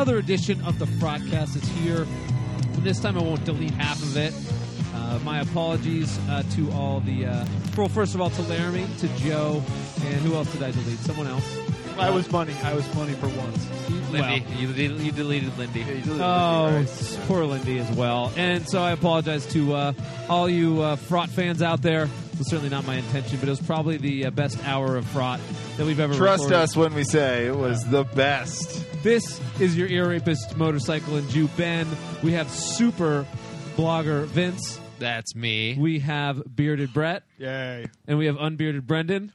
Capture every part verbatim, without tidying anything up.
Another edition of the Frotcast is here. And this time I won't delete half of it. Uh, my apologies uh, to all the... Uh, well, first of all, to Laramie, to Joe, and who else did I delete? Someone else? I was funny. I was funny for once. Lindy. Well, you, de- you deleted Lindy. Yeah, you deleted oh, Lindy, right? Poor Lindy as well. And so I apologize to uh, all you uh, Frot fans out there. It was certainly not my intention, but it was probably the uh, best hour of Frot that we've ever Trust recorded. us when we say it was the best. This is your ear rapist, motorcycle and Jew Ben. We have super blogger Vince. That's me. We have bearded Brett. Yay. And we have unbearded Brendan.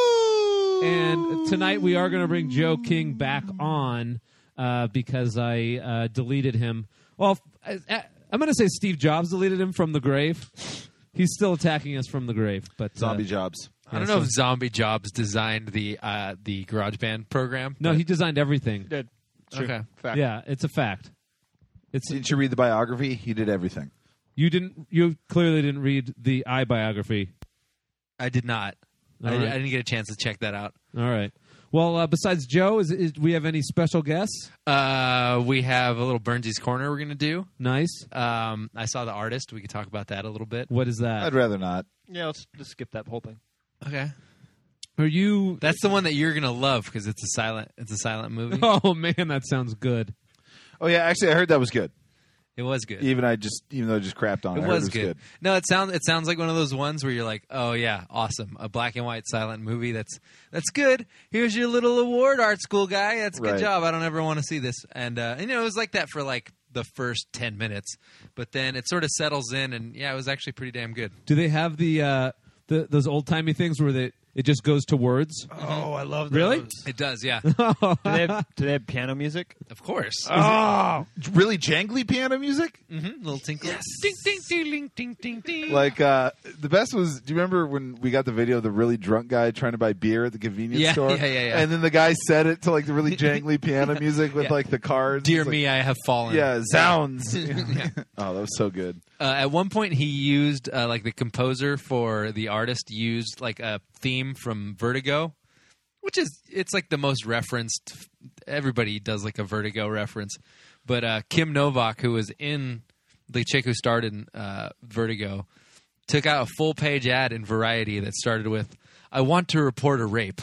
Woo! And tonight we are going to bring Joe King back on uh, because I uh, deleted him. Well, I, I'm going to say Steve Jobs deleted him from the grave. He's still attacking us from the grave. But Zombie uh, Jobs. I don't know if Zombie Jobs designed the uh, the GarageBand program. No, he designed everything. He did. True. Okay. Fact. Yeah, it's a fact. It's Didn't you read the biography? He did everything. You didn't. You clearly didn't read the I biography. I did not. I, All right. I didn't get a chance to check that out. All right. Well, uh, besides Joe, is, is we have any special guests? Uh, we have a little Burnsy's Corner we're going to do. Nice. Um, I saw The Artist. We could talk about that a little bit. What is that? I'd rather not. Yeah, let's just skip that whole thing. Okay. Are you? That's the one that you're going to love because it's a silent it's a silent movie. Oh man, that sounds good. Oh yeah, actually, I heard that was good. It was good. Even I just, even though I just crapped on it, It I heard was, it was good. good. No, it sounds it sounds like one of those ones where you're like, oh yeah, awesome, a black and white silent movie. That's that's good. Here's your little award, art school guy. That's a good Right. job. I don't ever want to see this. And, uh, and you know, it was like that for like the first ten minutes, but then it sort of settles in, and yeah, it was actually pretty damn good. Do they have the uh, the those old timey things where they it just goes to words? Oh, I love those. Really? It does, yeah, Do they have, do they have piano music? of course. Oh, Really jangly piano music? Mm-hmm. Little tinkle. Ding ding ding ding ding ding ding. Like uh, the best was. Do you remember when we got the video of the really drunk guy trying to buy beer at the convenience Yeah, store? yeah, yeah, yeah. And then the guy said it to like the really jangly piano music with Yeah. like the cards. Dear It's like, me, I have fallen. Yeah, sounds. Oh, that was so good. Uh, at one point, he used uh, like the composer for The Artist used like a theme from Vertigo, which is it's like the most referenced. Everybody does like a Vertigo reference, but uh, Kim Novak, who was in the chick who starred in uh, Vertigo, took out a full page ad in Variety that started with, "I want to report a rape.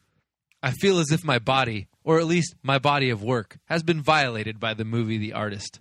I feel as if my body, or at least my body of work, has been violated by the movie The Artist.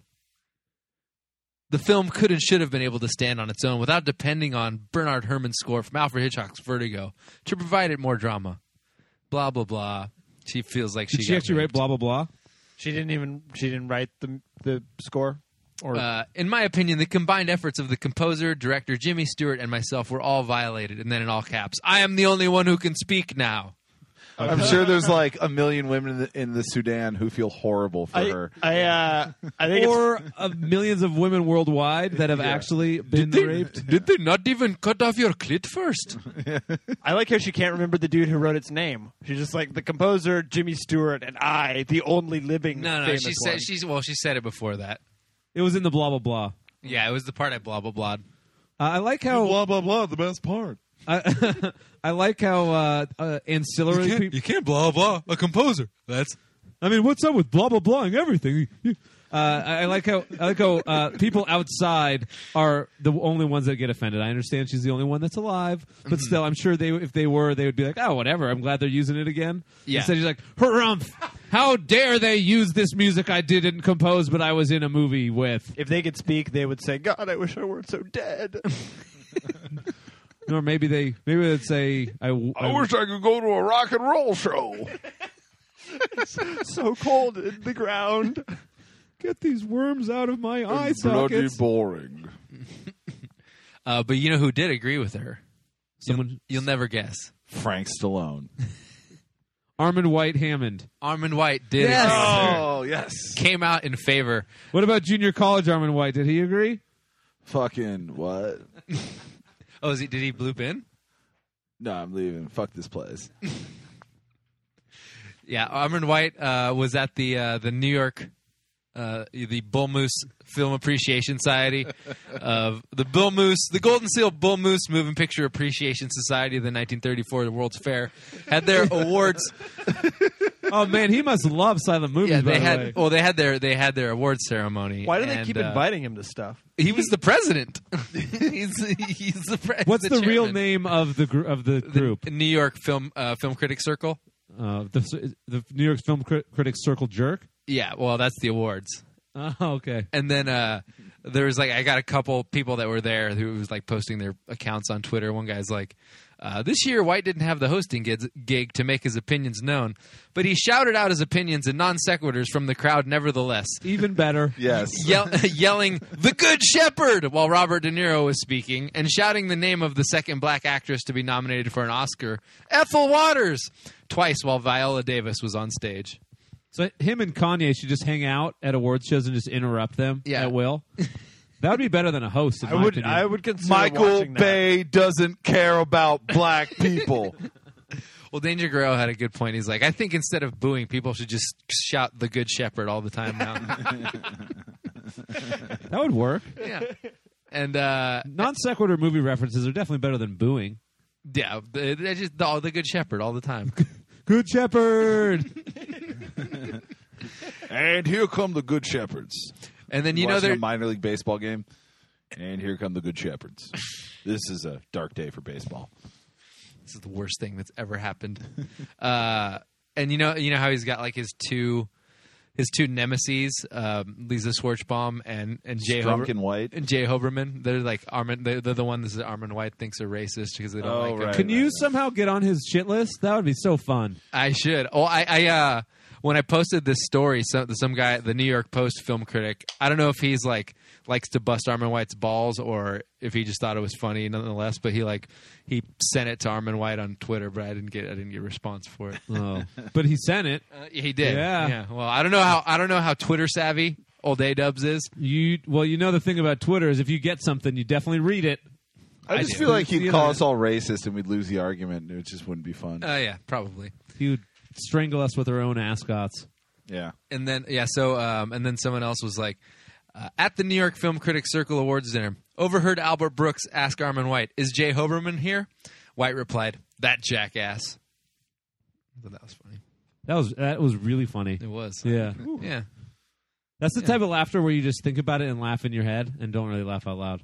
The film could and should have been able to stand on its own without depending on Bernard Herrmann's score from Alfred Hitchcock's Vertigo to provide it more drama." Blah, blah, blah. She feels like she Did she got actually write raped. blah blah blah? she didn't even she didn't write the the score. Or Uh, in my opinion, the combined efforts of the composer, director, Jimmy Stewart, and myself were all violated. And then in all caps, "I am the only one who can speak now." I'm sure there's like a million women in the, in the Sudan who feel horrible for I her. I uh, I think it's, Or of millions of women worldwide that have Yeah. actually been Did they, raped? did they not even cut off your clit first? I like how she can't remember the dude who wrote its name. She's just like the composer, Jimmy Stewart, and I, the only living. No, no. famous She said one. she's well. She said it before that. It was in the blah blah blah. Yeah, it was the part I blah blah blah. Uh, I like how blah blah. The best part. I, I like how uh, uh, ancillary people. can't blah blah a composer. That's I mean, what's up with blah blah blahing everything? Uh, I, I like how I like how uh, people outside are the only ones that get offended. I understand she's the only one that's alive, but still, I'm sure they if they were, they would be like, "Oh, whatever. I'm glad they're using it again." Yeah. Instead, she's like, "Harumph! How dare they use this music I didn't compose, but I was in a movie with?" If they could speak, they would say, "God, I wish I weren't so dead." Or maybe they maybe they'd say, "I, I, I wish I could go to a rock and roll show." So cold in the ground. get these worms out of my eye Bloody sockets." boring. Uh, but you know who did agree with her? Someone, You'll, you'll never guess. Frank Stallone. Armand White Hammond. Armand White did Yes. agree with her. Oh yes. Came out in favor. What about junior college Armand White? Did he agree? Fucking what? Oh, is he, did he bloop in? No, I'm leaving. Fuck this place. Yeah, Armand White uh, was at the uh, the New York, uh, the Bull Moose Film Appreciation Society of the Bull Moose, the Golden Seal Bull Moose Moving Picture Appreciation Society of the nineteen thirty-four, the World's Fair, had their awards. Oh man, he must love silent movies. Yeah, by they the had. way. Well, they had their they had their awards ceremony. Why do they and, keep uh, inviting him to stuff? He was the president. he's he's the president. What's the, real chairman. name of the gr- of the group? The New York Film uh, Film Critics Circle. Uh, the the New York Film Crit- Critics Circle jerk. Yeah, well, that's the awards. Oh, okay. And then uh, there was like I got a couple people that were there who was like posting their accounts on Twitter. One guy's like, uh, "This year, White didn't have the hosting gig, gig to make his opinions known, but he shouted out his opinions in non sequiturs from the crowd, nevertheless." Even better. Yes. Yell- yelling "The Good Shepherd" while Robert De Niro was speaking, and shouting the name of the second black actress to be nominated for an Oscar, Ethel Waters, twice while Viola Davis was on stage. So him and Kanye should just hang out at award shows and just interrupt them Yeah. at will. That would be better than a host. In I my would opinion. I would consider Michael watching that. Bay doesn't care about black people. Well, Danger Guerrero had a good point. He's like, I think instead of booing, people should just shout "The Good Shepherd" all the time now. That would work. Yeah. And uh, Non sequitur movie references are definitely better than booing. yeah, they they just the, the Good Shepherd all the time. Good Shepherd. And here come the Good Shepherds. And then you know Watching they're a minor league baseball game. And here come the Good Shepherds. This is a dark day for baseball. this is the worst thing that's ever happened. uh, and you know, you know how he's got like his two, his two nemeses, um, Lisa Schwartzbaum and and Jay Drunk Hober- and white. and Jay Hoberman. They're like Armin. They're, they're the ones that Armin White thinks are racist because they don't Oh, like him. right. Can you somehow get on his shit list? That would be so fun. I should. Oh, I, I uh, when I posted this story, some some guy, the New York Post film critic, I don't know if he's like likes to bust Armin White's balls or if he just thought it was funny nonetheless. But he like he sent it to Armin White on Twitter, but I didn't get I didn't get a response for it. Oh, but he sent it. Uh, he did. Yeah. Yeah. Well, I don't know how I don't know how Twitter savvy old A-Dubs is. You well, you know the thing about Twitter is if you get something, you definitely read it. I I just do. feel like he'd You call know. us all racist and we'd lose the argument. It just wouldn't be fun. Uh, yeah, probably. He would strangle us with our own ascots. yeah. And then yeah, so um, and then someone else was like, uh, at the New York Film Critics Circle Awards dinner, overheard Albert Brooks ask Armin White, "Is Jay Hoberman here?" White replied, "That jackass." But that was funny. That was that was really funny. It was. Yeah. Yeah. That's the Yeah. type of laughter where you just think about it and laugh in your head and don't really laugh out loud.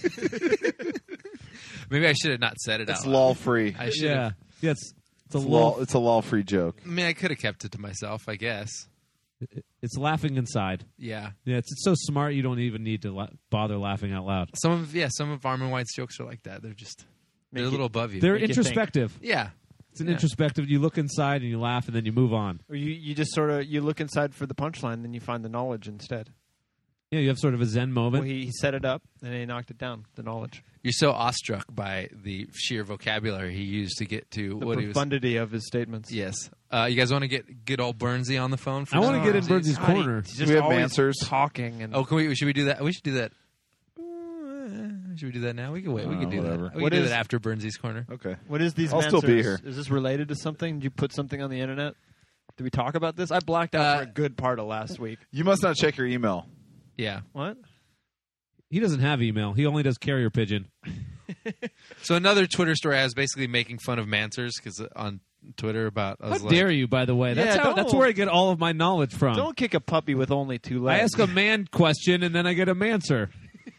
Maybe I should have not said it It's out loud. law free. I should. Yeah. Yeah, it's it's a It's, law. law, it's a law free joke. I mean, I could have kept it to myself, I guess. It's laughing inside. Yeah. Yeah, it's, it's so smart you don't even need to la- bother laughing out loud. Some of yeah, some of Armin White's jokes are like that. They're just they're Make a it- little above you. They're Make you think. introspective. yeah. It's an Yeah. introspective. You look inside and you laugh and then you move on. Or you, you just sort of you look inside for the punchline, then you find the knowledge instead. Yeah, you have sort of a zen moment. Well, he, he set it up and then he knocked it down. The knowledge, You're so awestruck by the sheer vocabulary he used to get to the what he was. profundity of his statements. Yes. Uh, you guys want to get good old Burnsy on the phone? For I wanna some get in reason? Burnsy's God, he- corner. He's Do just we have always answers? talking and Oh, can we? Should we do that? We should do that. Uh, Should we do that now? We can wait. We Uh, can do whatever. that. We What can do is- that after Burnsy's corner. Okay. what is these? I'll still be Mansers? here. Is this related to something? Did you put something on the internet? Did we talk about this? I blacked out Uh, for a good part of last week. You must not check your email. Yeah. What? He doesn't have email. He only does carrier pigeon. So another Twitter story. I was basically making fun of Mansers because on Twitter about. I How was like, dare you, by the way? That's Yeah, how, that's don't- where I get all of my knowledge from. Don't kick a puppy with only two I legs. ask a man question and then I get a manser.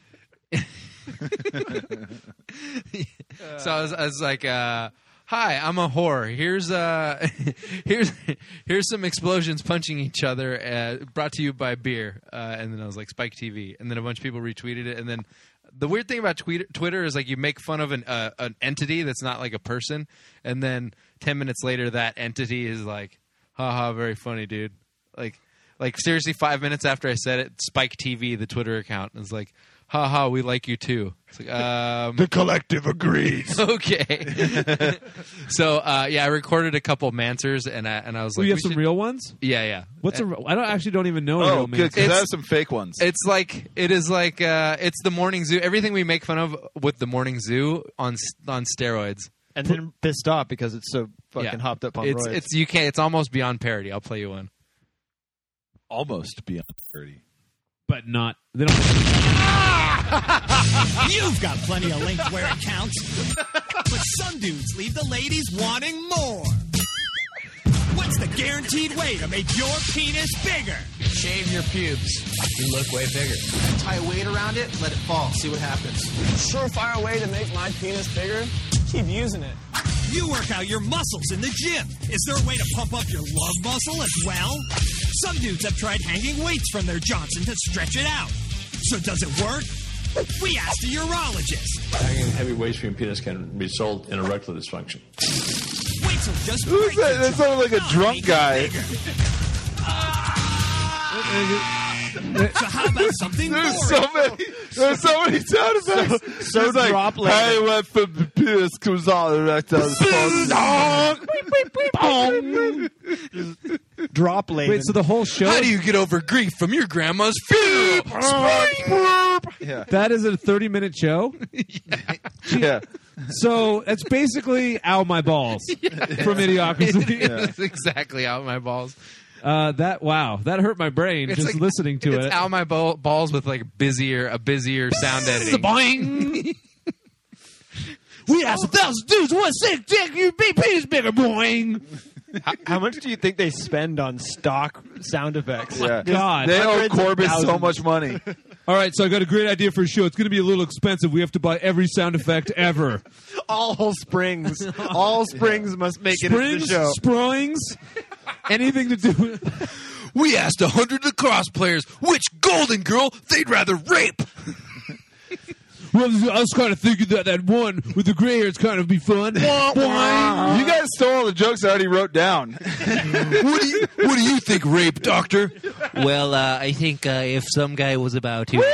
So I was, I was like, uh, "Hi, I'm a whore. Here's uh, here's here's some explosions punching each other. Uh, brought to you by beer." Uh, and then I was like, "Spike T V." And then a bunch of people retweeted it. And then the weird thing about tweet- Twitter is like you make fun of an uh, an entity that's not like a person, and then ten minutes later, that entity is like, "Haha, very funny, dude." Like, like seriously, five minutes after I said it, Spike T V, the Twitter account, is like, "Haha, we like you too." It's like, um, The collective agrees. okay. So uh, yeah, I recorded a couple Mansers, and I and I was Do like, you have we some should- real ones? Yeah, yeah. What's a? re- I don't actually don't even know a Oh, real good. manser. Because I It's- have some fake ones. It's like it is like uh, it's the morning zoo. Everything we make fun of with the morning zoo on s- on steroids. and then pissed off because it's so fucking Yeah. hopped up on It's roids. it's you can't. It's almost beyond parody. I'll play you one. Almost beyond thirty. but not. They don't. You've got plenty of links where it counts. But some dudes leave the ladies wanting more. What's the guaranteed way to make your penis bigger. Shave your pubes. You look way bigger. Tie a weight around it, let it fall, see what happens. Surefire way to make my penis bigger? Keep using it. You work out your muscles in the gym. Is there a way to pump up your love muscle as well? Some dudes have tried hanging weights from their Johnson to stretch it out. So does it work? We asked a urologist. Hanging heavy weights from your penis can result in erectile dysfunction. Weights will just Who's break that? your That sounded like a jaw, drunk make it guy. bigger. So how about something There's boring? so many. There's so many sound effects. so It's like, drop laden. I went from the penis comes out erectile dysfunction. Drop laden. Wait, so the whole show How do you get over grief from your grandma's funeral? Yeah, that is a thirty minute show? yeah. So it's basically Ow My Balls from Idiocracy. That's exactly out my balls. Uh, that wow, that hurt my brain It's just like- listening to it's it. out my ball, balls with like busier, a busier sound editing. Boing. We asked a thousand dudes what sick dick you be penis bigger, boing. how, how much do you think they spend on stock sound effects? Yeah. God. They owe Hundreds of Corbett so thousands. much money. All right, so I got a great idea for a show. It's going to be a little expensive. We have to buy every sound effect ever. All springs. All springs must make it into Springs, the show. springs, anything to do with... We asked a hundred lacrosse players which Golden Girl they'd rather rape. Well, I was kind of thinking that that one with the gray hair is kind of be fun. Boing. You guys stole all the jokes I already wrote down. What do you What do you think, rape doctor? Well, uh, I think uh, if some guy was about to...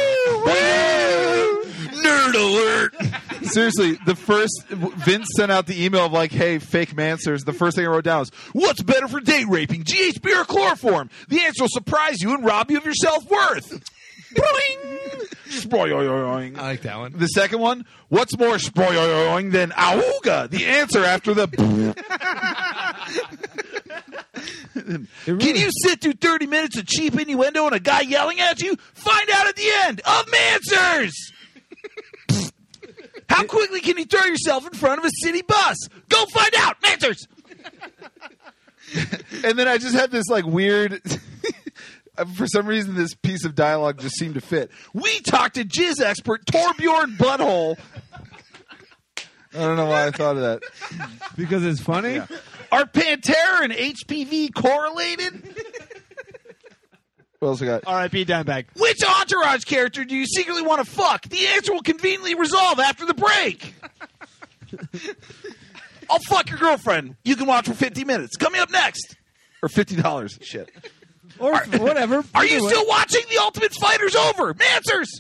Nerd alert! Seriously, the first Vince sent out the email of like, "Hey, fake Mansers." The first thing I wrote down was, "What's better for date raping, G H B or chloroform? The answer will surprise you and rob you of your self worth." Spoyoyoing. I like that one. The second one, what's more spoyoyoing than auga? The answer after the. Can you sit through thirty minutes of cheap innuendo and a guy yelling at you? Find out at the end of Mansers. How quickly can you throw yourself in front of a city bus? Go find out, Mansers. And then I just had this like weird. For some reason, this piece of dialogue just seemed to fit. We talked to jizz expert Torbjorn Butthole. I don't know why I thought of that. Because it's funny? Yeah. Are Pantera and H P V correlated? What else we got? R I P Dimebag. Which Entourage character do you secretly want to fuck? The answer will conveniently resolve after the break. I'll fuck your girlfriend. You can watch for fifty minutes. Coming up next. Or fifty dollars. Shit. Or whatever. Are you Do it. still watching The Ultimate Fighter's Over? Mansers!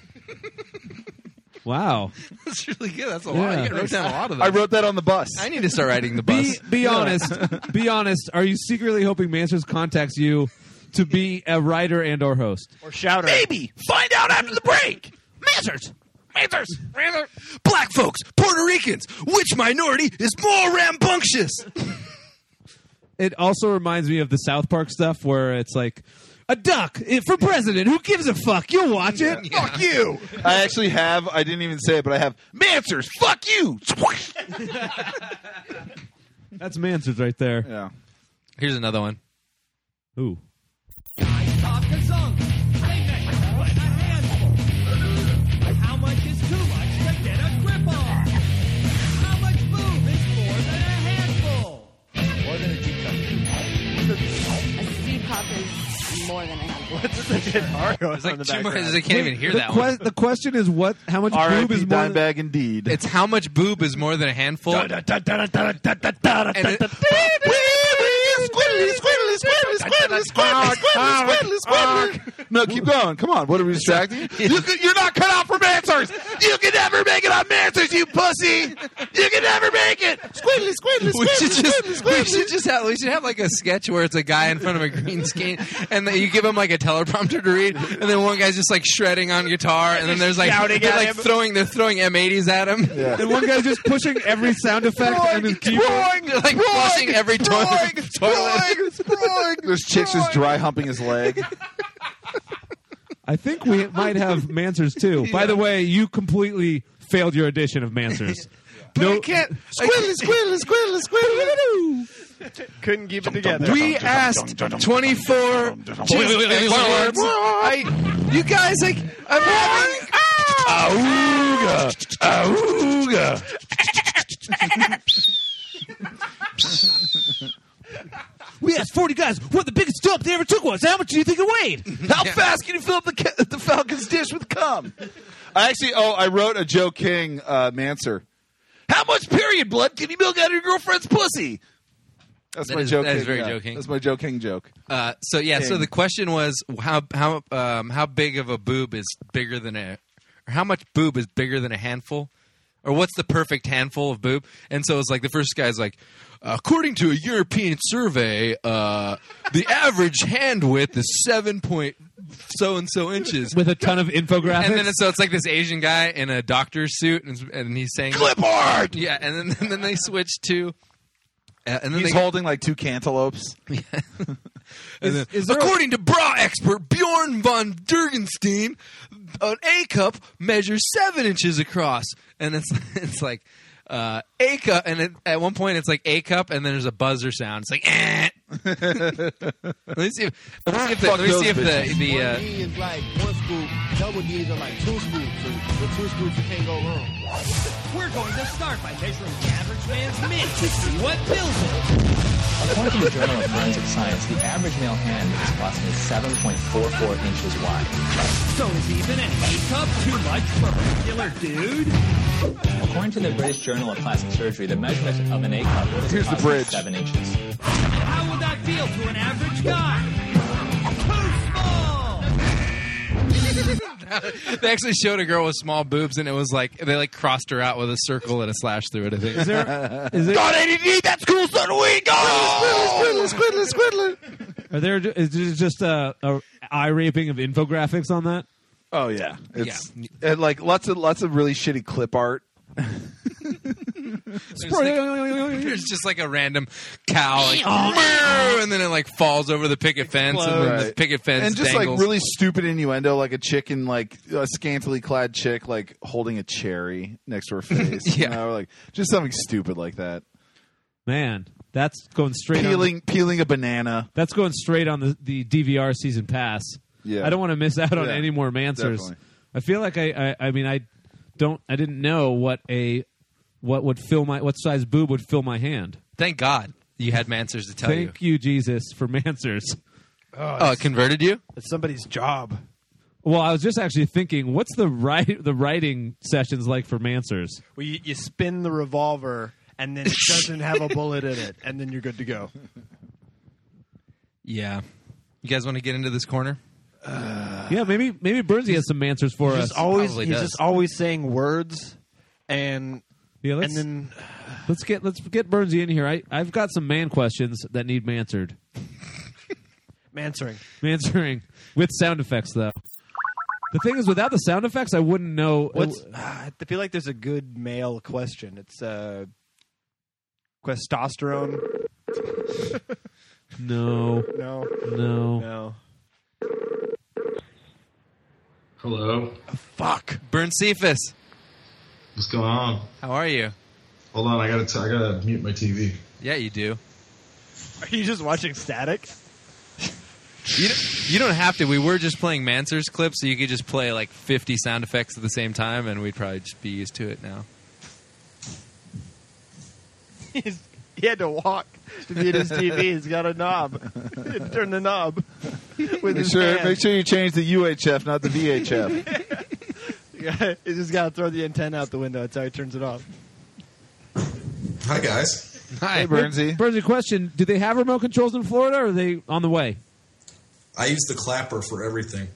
Wow. That's really good. That's a Yeah. lot. You wrote down a lot of them. I wrote that on the bus. I need to start writing the Be bus. be honest. Be honest. Are you secretly hoping Mansers contacts you to be a writer and or host? Or Shouter. Maybe. Find out after the break. Mansers! Mansers! Mansers! Black folks, Puerto Ricans, which minority is more rambunctious? It also reminds me of the South Park stuff where it's like, a duck eh, for president. Who gives a fuck? You'll watch it. Yeah. Fuck you! I actually have, I didn't even say it, but I have Mansers! Fuck you! That's Mansers right there. Yeah. Here's another one. Ooh. How much is too much to get a grip on? How much boob is more than a handful? More than a teacup. A C cup is more than a handful. What's the guitar going It's on like in the two more. background? I can't even hear the, that que- one. the question is what? How much R I boob P is more? Than, Dimebag indeed. It's how much boob is more than a handful. And it- Squiddly, squiddly, squiddly, squiddly, squiddly, squiddly, squiddly, squiddly. No, keep going. Come on. What are we distracting you? you can, you're not cut out for Mansers. You can never make it on Mansers, you pussy. You can never make it. Squiddly, squiddly, we should squiddly, just squiddly, we squiddly. should just have we should have like a sketch where it's a guy in front of a green screen and then you give him like a teleprompter to read and then one guy's just like shredding on guitar and then there's like Shouting they're at like him. throwing they're throwing M eighties at him. Yeah. And one guy's just pushing every sound effect on his keyboard. They're like flushing every toilet. toilet. There's chicks just dry humping his leg. I think we might have Mansers too. By the way, you completely failed your edition of Mansers. But No- I can't. Squiddly, squiddly, squiddly, squiddly. Couldn't keep it together. We asked twenty-four experts. I, you guys, like, I'm having. Auga, auga. We asked forty guys what the biggest dump they ever took was. How much do you think it weighed? How fast can you fill up the, ca- the Falcon's dish with cum? I actually, oh, I wrote a Joe King uh, Manser. How much period blood can you milk out of your girlfriend's pussy? That's That my is- Joe that King. is very yeah. Joe King. That's my Joe King joke. Uh, so yeah, so King. the question was how how um, how big of a boob is bigger than a, or how much boob is bigger than a handful, or what's the perfect handful of boob? And so it's like the first guy's like, according to a European survey, uh, the average hand width is seven point so and so inches. With a ton of infographics. And then it's, so it's like this Asian guy in a doctor's suit, and, and he's saying Clipboard! Yeah, and then and then they switch to. Uh, and then He's they, holding like two cantaloupes. and then, according to bra expert Bjorn von Dergenstein, an A cup measures seven inches across, and it's it's like uh, A cup, and it, at one point it's like A cup, and then there's a buzzer sound. It's like, eh. let me see if let me see if the, let me see if the, the uh, One D is like one scoop, double D's are like two scoops. So with two scoops, you can't go wrong. We're going to start by measuring the average man's mitt to see what fills it. According to the Journal of Forensic Science, the average male hand is approximately seven point four four inches wide. So is even an A-cup too much for a regular dude? According to the British Journal of Plastic Surgery, the measurement of an A-cup is Here's the approximately bridge. seven inches. How would that feel to an average guy? Too small! they actually showed a girl with small boobs, and it was like they like crossed her out with a circle and a slash through it. I think. Is there, is there, God, A D D, that's cool, son. We go! Squiddly, squiddly, squiddly, squiddly. are there is there just a, a eye raping of infographics on that? Oh, yeah. It's and, like lots of lots of really shitty clip art. There's, like, there's just like a random cow, like, and then it like falls over the picket fence, and then the Right. picket fence and just dangles. like really stupid innuendo, like a chick in like a scantily clad chick, like holding a cherry next to her face. Yeah. You know, like just something stupid like that. Man, that's going straight Peeling on, peeling a banana. that's going straight on the, the D V R season pass. Yeah. I don't want to miss out on Yeah, any more Mansers. definitely. I feel like I, I I mean I don't I didn't know what a what would fill my what size boob would fill my hand. Thank God you had Mansers to tell Thank you, Jesus, for Mansers. Oh, it converted you? It's somebody's job. Well, I was just actually thinking, what's the write the writing sessions like for Mansers? Well, you, you spin the revolver, and then it doesn't have a bullet in it, and then you're good to go. Yeah. You guys want to get into this corner? Yeah, maybe maybe Bernsey has some Mansers for He's us. just always probably he's does. just always saying words, and Yeah, and let's, then let's get let's get Bernsey in here. I I've got some man questions that need mansered. answering. Mansering with sound effects, though. The thing is, without the sound effects, I wouldn't know. What's I feel like there's a good male question. It's uh, testosterone. No, No, no. no. Hello. Fuck. Burn Cephas. What's going on? How are you? Hold on, I gotta t- I gotta mute my T V. Yeah, you do. Are you just watching static? You don't, you don't have to. We were just playing Mansers clips, so you could just play like fifty sound effects at the same time, and we'd probably just be used to it now. He's, he had to walk to mute his T V. He's got a knob. Turn the knob with Make his sure, hand. make sure you change the U H F, not the V H F. Yeah, he just got to throw the antenna out the window. That's how he turns it off. Hi guys. Hi, Hey, Bernsey. Bernsey, question: do they have remote controls in Florida, or are they on the way? I use the clapper for everything.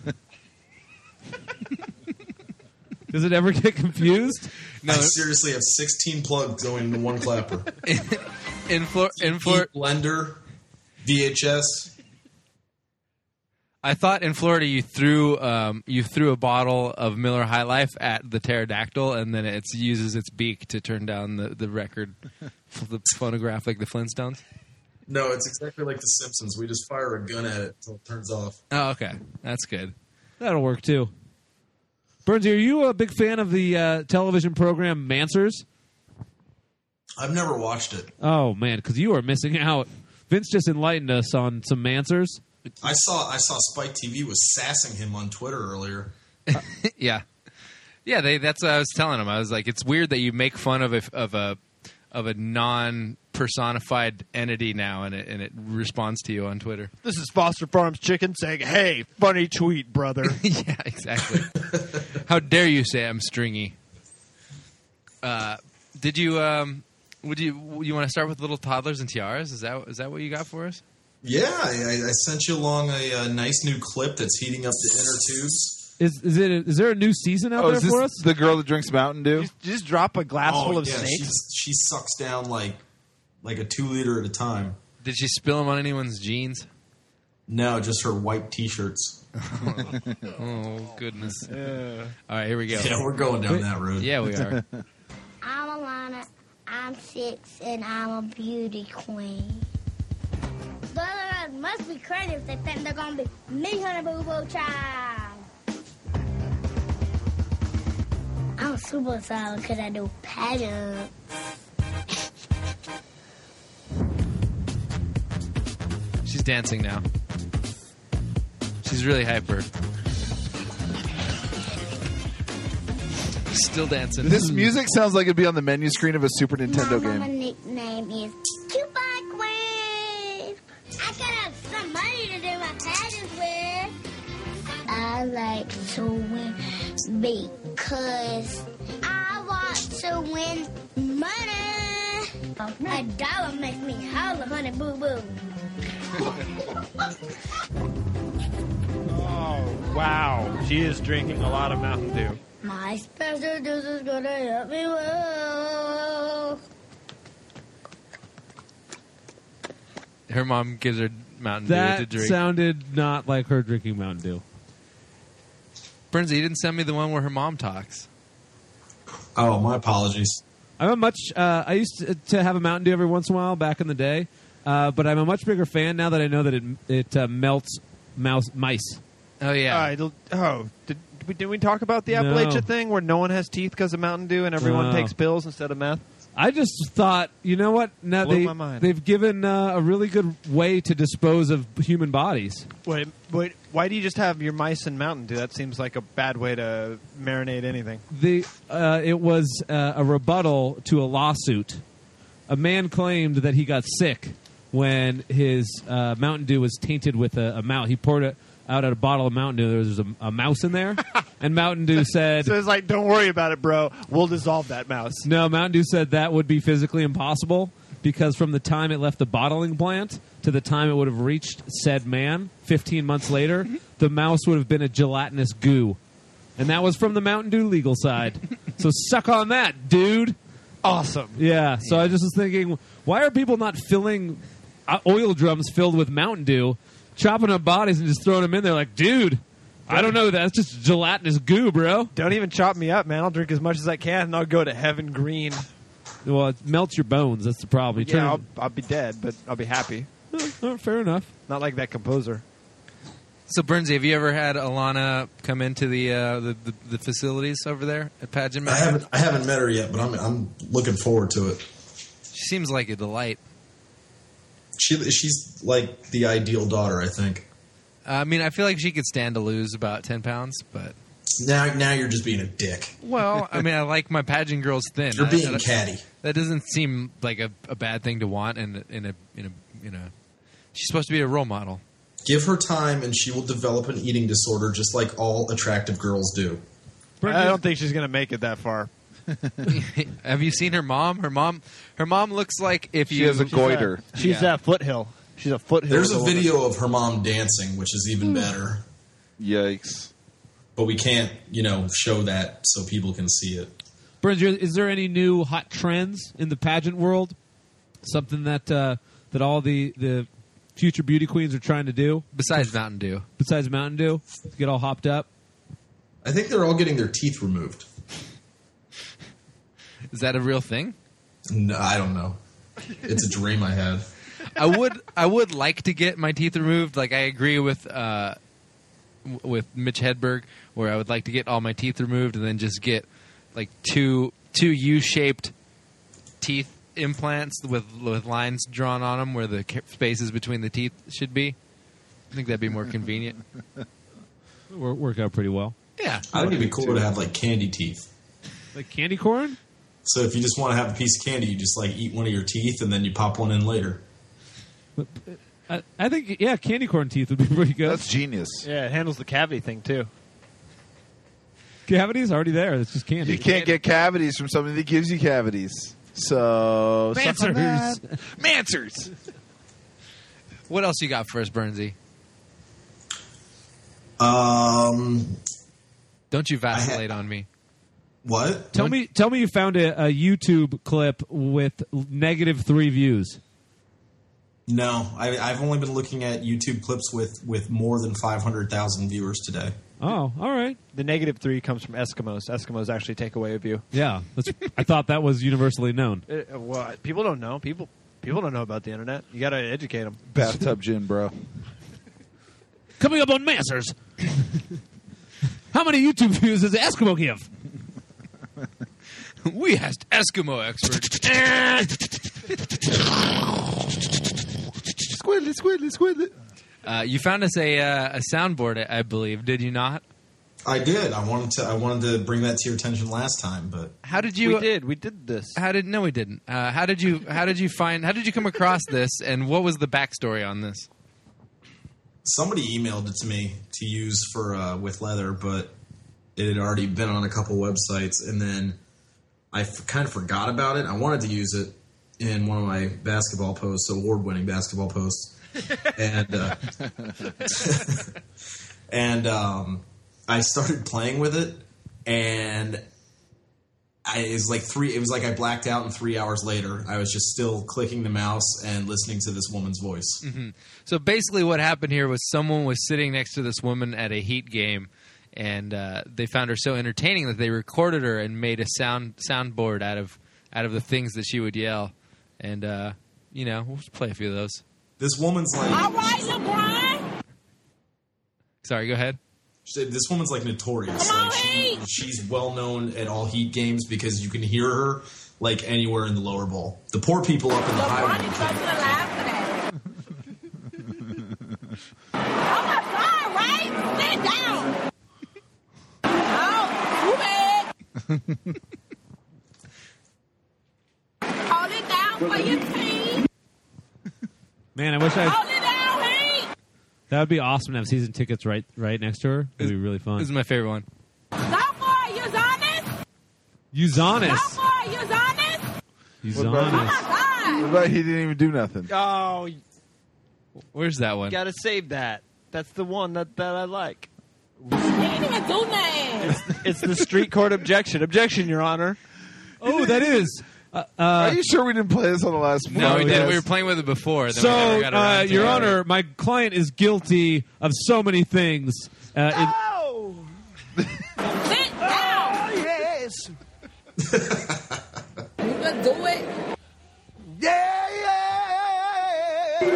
Does it ever get confused? No. I seriously have sixteen plugs going into one clapper. in Flor- in Flor- Blender, V H S. I thought in Florida you threw um, you threw a bottle of Miller High Life at the pterodactyl, and then it uses its beak to turn down the, the record, the phonograph like the Flintstones. No, it's exactly like The Simpsons. We just fire a gun at it until it turns off. Oh, okay, that's good. That'll work too. Bernsey, are you a big fan of the uh, television program Mansers? I've never watched it. Oh man, because you are missing out. Vince just enlightened us on some Mansers. I saw I saw Spike T V was sassing him on Twitter earlier. yeah, yeah. They, that's what I was telling him. I was like, it's weird that you make fun of a of a of a non personified entity now, and it and it responds to you on Twitter. This is Foster Farms Chicken saying, "Hey, funny tweet, brother." Yeah, exactly. How dare you say I'm stringy? Uh, did you? Um, would you? You want to start with little toddlers and tiaras? Is that is that what you got for us? Yeah, I, I sent you along a, a nice new clip that's heating up the inner tubes. Is is it? Is there a new season out Oh, there is this for us? the girl that drinks Mountain Dew? Just, just drop a glass Oh, full of yeah, snakes. she's, she sucks down like like a two liter at a time. Did she spill them on anyone's jeans? No, just her white T-shirts. Oh goodness! Yeah. All right, here we go. Yeah, we're going down that road. Yeah, we are. I'm Alana. I'm six, and I'm a beauty queen. The other ones must be crazy if they think they're gonna be me, honey, boo boo child. I'm super solid because I do pageants. She's dancing now. She's really hyper. Still dancing. This music sounds like it'd be on the menu screen of a Super Nintendo My game. mama nickname is Coupon Queen. I gotta have some money to do my pageants with. I like to win because I want to win money. A dollar makes me holler, honey, boo boo. Oh, wow. She is drinking a lot of Mountain Dew. My special juice is gonna help me well. Her mom gives her Mountain That Dew to drink. sounded not like her drinking Mountain Dew. Burnsie, you didn't send me the one where her mom talks. Oh, my apologies. I'm a much. Uh, I used to, to have a Mountain Dew every once in a while back in the day, uh, but I'm a much bigger fan now that I know that it it uh, melts mouse mice. Oh yeah. Uh, it'll- oh, did, did we, did we talk about the No. Appalachia thing where no one has teeth because of Mountain Dew and everyone No. takes pills instead of meth? I just thought, you know what? Now Blew they my mind. they've given uh, a really good way to dispose of human bodies. Wait, wait, why do you just have your mice and Mountain Dew? That seems like a bad way to marinate anything. The uh, it was uh, a rebuttal to a lawsuit. A man claimed that he got sick when his uh, Mountain Dew was tainted with a, a mouse. He poured it out at a bottle of Mountain Dew. There was a, a mouse in there, and Mountain Dew said, So it's like, don't worry about it, bro. We'll dissolve that mouse. "No." Mountain Dew said that would be physically impossible because from the time it left the bottling plant to the time it would have reached said man, fifteen months later, the mouse would have been a gelatinous goo, and that was from the Mountain Dew legal side. So suck on that, dude. Awesome. Yeah. So I just was thinking, why are people not filling uh, oil drums filled with Mountain Dew, chopping up bodies and just throwing them in there? Like, dude, I don't know. That's just gelatinous goo, bro. Don't even chop me up, man. I'll drink as much as I can, and I'll go to heaven green. Well, it melts your bones. That's the problem. You Yeah, I'll, turn- I'll be dead, but I'll be happy. Oh, fair enough. Not like that composer. So, Burnsie, have you ever had Alana come into the uh, the, the, the facilities over there at Pageant I Mag? haven't I haven't met her yet, but I'm I'm looking forward to it. She seems like a delight. She she's like the ideal daughter, I think. I mean, I feel like she could stand to lose about ten pounds, but Now now you're just being a dick. well, I mean, I like my pageant girls thin. You're I- being I- catty. That doesn't seem like a, a bad thing to want, in a, in a in a you know, she's supposed to be a role model. Give her time, and she will develop an eating disorder, just like all attractive girls do. I don't think she's going to make it that far. Have you seen her mom? Her mom, her mom looks like if She you has a goiter. She's Yeah. that foothill. She's a foothill. There's a video of her mom dancing, which is even better. Yikes. But we can't, you know, show that so people can see it. Burns, is there any new hot trends in the pageant world? Something that uh, that all the, the future beauty queens are trying to do? Besides Mountain Dew. Besides Mountain Dew? To get all hopped up? I think they're all getting their teeth removed. Is that a real thing? No, I don't know. It's a dream I had. I would I would like to get my teeth removed. Like I agree with uh, w- with Mitch Hedberg, where I would like to get all my teeth removed and then just get like two two U-shaped teeth implants with with lines drawn on them where the ca- spaces between the teeth should be. I think that'd be more convenient. Work, work out pretty well. Yeah, I think it'd be cool to have like candy teeth. Like candy corn? So if you just want to have a piece of candy, you just like eat one of your teeth and then you pop one in later. I, I think, yeah, candy corn teeth would be pretty good. That's genius. Yeah, it handles the cavity thing too. Cavity's already there. It's just candy. You can't get cavities from something that gives you cavities. So Mansers. Mansers. What else you got for us, Bernsey? Um, Don't you vacillate on me. What? Tell me, tell me you found a, a YouTube clip with negative three views. No, I, I've only been looking at YouTube clips with, with more than five hundred thousand viewers today. Oh, all right. The negative three comes from Eskimos. Eskimos actually take away a view. Yeah, that's, I thought that was universally known. Uh, well, people don't know. People people don't know about the internet. You got to educate them. Bathtub gin, bro. Coming up on Masters. How many YouTube views does the Eskimo give? We asked Eskimo experts. Squiddly, squiddly, squiddly. Uh, you found us a uh, a soundboard, I believe. Did you not? I did. I wanted to. I wanted to bring that to your attention last time, but How did you? We did. We did this. How did? No, we didn't. Uh, how did you? How did you find? How did you come across this? And what was the backstory on this? somebody emailed it to me to use for uh, with leather, but it had already been on a couple websites, and then I f- kind of forgot about it. I wanted to use it in one of my basketball posts, award-winning basketball posts, and uh, and um, I started playing with it, and I, it was like three. It was like I blacked out, and three hours later, I was just still clicking the mouse and listening to this woman's voice. Mm-hmm. So basically, what happened here was someone was sitting next to this woman at a Heat game, and uh, they found her so entertaining that they recorded her and made a sound soundboard out of out of the things that she would yell. And uh, you know, we'll just play a few of those. This woman's like, all right, LeBron. Sorry, go ahead. This woman's like notorious. Like she, she's well known at all Heat games because you can hear her like anywhere in the lower bowl. The poor people up in the high bowl. Oh my God, right? Sit down. Oh, too bad. Hold it down for your team. Man, I wish I. Hold it down, Heat. That would be awesome to have season tickets right right next to her. It'd be really fun. This is my favorite one. Go for it, Uzonis. Uzonis. Go for it, Uzonis. Uzonis. Oh my God. What about he didn't even do nothing? Oh, where's that one? Gotta save that. That's the one that, that I like. He didn't even do nothing. It's, it's the street court objection. Objection, Your Honor. Oh, that is. Uh, uh, Are you sure we didn't play this on the last one? No, we did. We were playing with it before. Then we so, never got around uh, to Your it. Honor, my client is guilty of so many things. Uh, No. Sit down. Yes. You can do it. Yeah, yeah.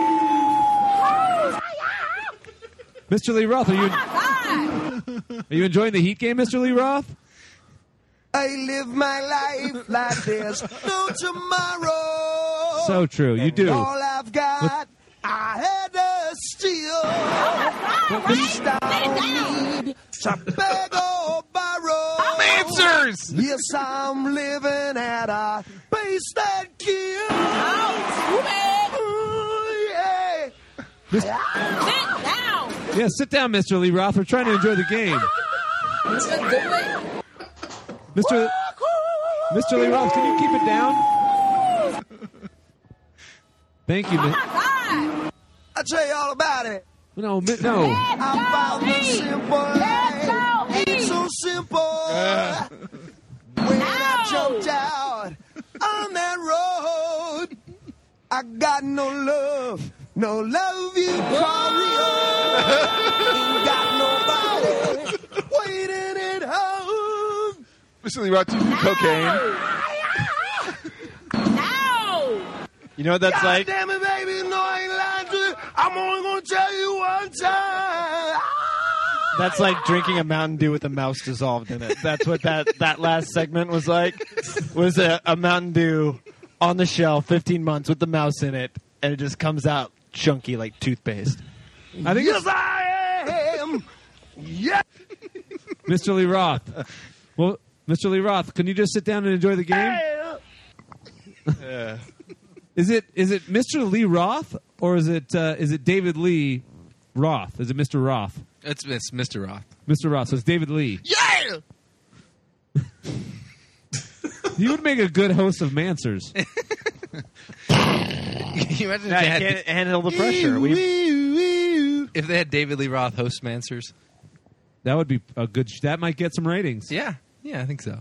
it- Mister Lee Roth, are you God. are you enjoying the Heat game, Mister Lee Roth? I live my life like there's no tomorrow. So true, you do. All I've got, I had to steal. Least I don't need to beg or borrow. Answers! Yes, I'm living at a pace that kills. Too bad. Ooh, yeah. Sit down. Yeah, sit down, Mister Lee Roth. We're trying to enjoy the game. You can do it. Mister Mister Lee Roth, can you keep it down? Thank you. Oh Mi- my God. I'll tell you all about it. no, mi- no. I found the simple life. Ain't so simple. When I jumped out on that road, I got no love, no love you call real. Ain't got nobody waiting at home. Mister Lee Roth, do you do cocaine? No. You know what that's God like? damn it, baby, no, I ain't lying to you. I'm only gonna tell you one time. That's like drinking a Mountain Dew with a mouse dissolved in it. That's what that, that last segment was like. Was a, a Mountain Dew on the shelf, fifteen months with the mouse in it, and it just comes out chunky like toothpaste. I think Yes, I am. Yeah. Mister Lee Roth. Well, Mister Lee Roth, can you just sit down and enjoy the game? Yeah. Is it is it Mister Lee Roth or is it uh, is it David Lee Roth? Is it Mister Roth? It's, it's Mister Roth. Mister Roth. So it's David Lee. Yeah. You would make a good host of Mansers. Can you imagine Yeah, if they you had, can't handle the pressure. We, if they had David Lee Roth host Mansers? That would be a good. Sh- that might get some ratings. Yeah, yeah, I think so.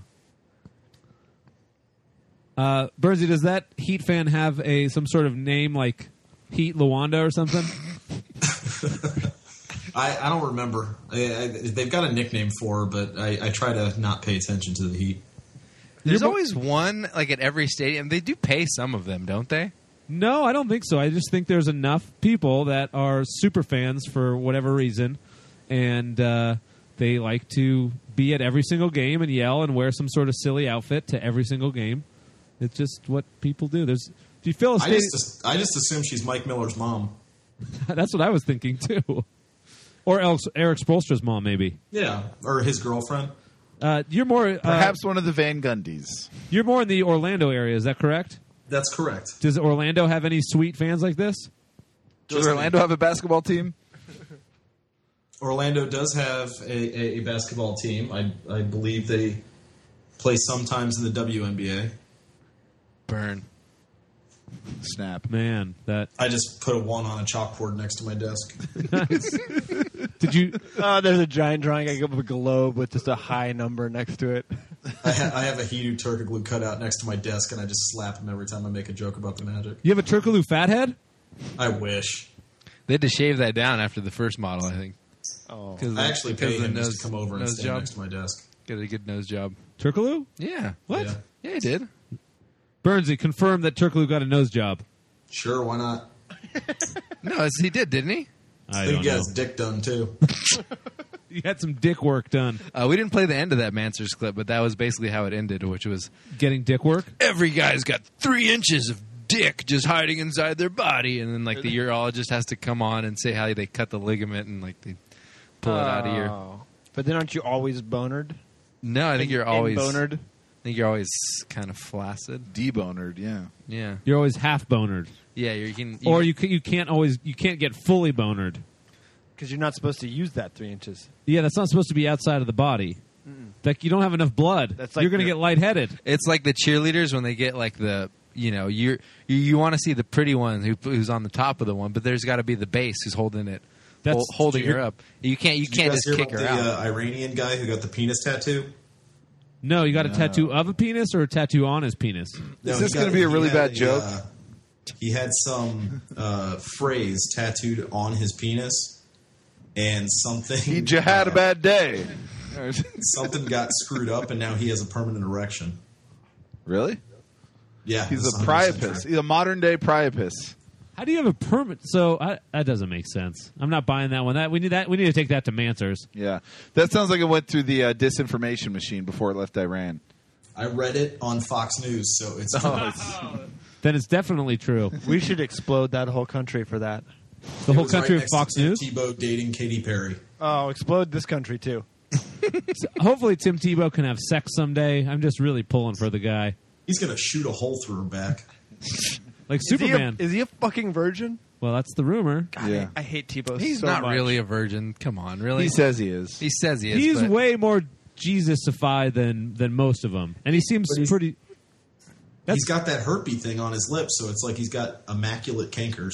Uh, Bernsey, does that Heat fan have a some sort of name like Heat Luanda or something? I, I don't remember. I, I, they've got a nickname for her, but I, I try to not pay attention to the Heat. There's always one, like at every stadium. They do pay some of them, don't they? No, I don't think so. I just think there's enough people that are super fans for whatever reason, and uh, they like to be at every single game and yell and wear some sort of silly outfit to every single game. It's just what people do. There's, if you fill a I stadium, just I just assume she's Mike Miller's mom. that's what I was thinking too, or else Eric Spoelstra's mom, maybe. Yeah, or his girlfriend. Uh, you're more uh, Perhaps one of the Van Gundys. You're more in the Orlando area. Is that correct? That's correct. Does Orlando have any sweet fans like this? Does Orlando have a basketball team? Orlando does have a, a, a basketball team. I I believe they play sometimes in the W N B A. Burn. Snap. Man, that I just put a one on a chalkboard next to my desk. Did you? Oh, there's a giant drawing of a globe with just a high number next to it. I, ha- I have a Hidu Turkoglu cutout next to my desk, and I just slap him every time I make a joke about the Magic. You have a Turkoglu fathead? I wish. They had to shave that down after the first model, I think. Oh, I actually because paid of him the just nose- to come over and nose stand job? next to my desk. Get a good nose job. Turkoglu? Yeah. What? Yeah. Yeah, he did. Bernsey, confirm that Turkoglu got a nose job. Sure, why not? No, it's- he did, didn't he? I I don't think he got know. his dick done, too. You had some dick work done. Uh, we didn't play the end of that Mansers clip, but that was basically how it ended, which was Getting dick work? every guy's got three inches of dick just hiding inside their body, and then like the urologist has to come on and say how they cut the ligament and like they pull it out of your. Oh. But then aren't you always bonered? No, I think In- you're always. in-bonered? I think you're always kind of flaccid. Debonered, yeah. Yeah, You're always half bonered. yeah. You can. You, Or you ca- you can't always you can't get fully bonered. Because you're not supposed to use that three inches. Yeah, that's not supposed to be outside of the body. Like you don't have enough blood. That's like You're going to the- get lightheaded. It's like the cheerleaders when they get like the. You know, you're, you you want to see the pretty one who, who's on the top of the one, but there's got to be the base who's holding it, That's- hol- holding Did you her hear- up. You can't you Did you can't guys just hear kick her about out. the uh, Iranian guy who got the penis tattoo? No, you got a tattoo of a penis or a tattoo on his penis? No, Is he this got- going to be a he really had bad joke? uh, he had some uh, phrase tattooed on his penis, and something. He j- had a bad day. Something got screwed up, and now he has a permanent erection. Really? Yeah, He's that's a one hundred percent priapus. true. He's a modern day priapus. How do you have a permit? So I, that doesn't make sense. I'm not buying that one. That we need that. We need to take that to Mansers. Yeah. That sounds like it went through the uh, disinformation machine before it left Iran. I read it on Fox News, so it's. Oh, Then it's definitely true. We should explode that whole country for that. The It whole was country right of next to Fox Tim News. Tebow dating Katy Perry. Oh, explode this country too. So hopefully Tim Tebow can have sex someday. I'm just really pulling for the guy, He's gonna shoot a hole through her back. like Is he a- Superman. Is he a, fucking virgin? Well, that's the rumor. God, Yeah. I, I hate Tebow. He's so not much. really a virgin. Come on, really? He says he is. He says he is. He's but way more Jesus-ified than than most of them, and he seems But he's- pretty. He's got that herpy thing on his lips, so it's like he's got immaculate cankers.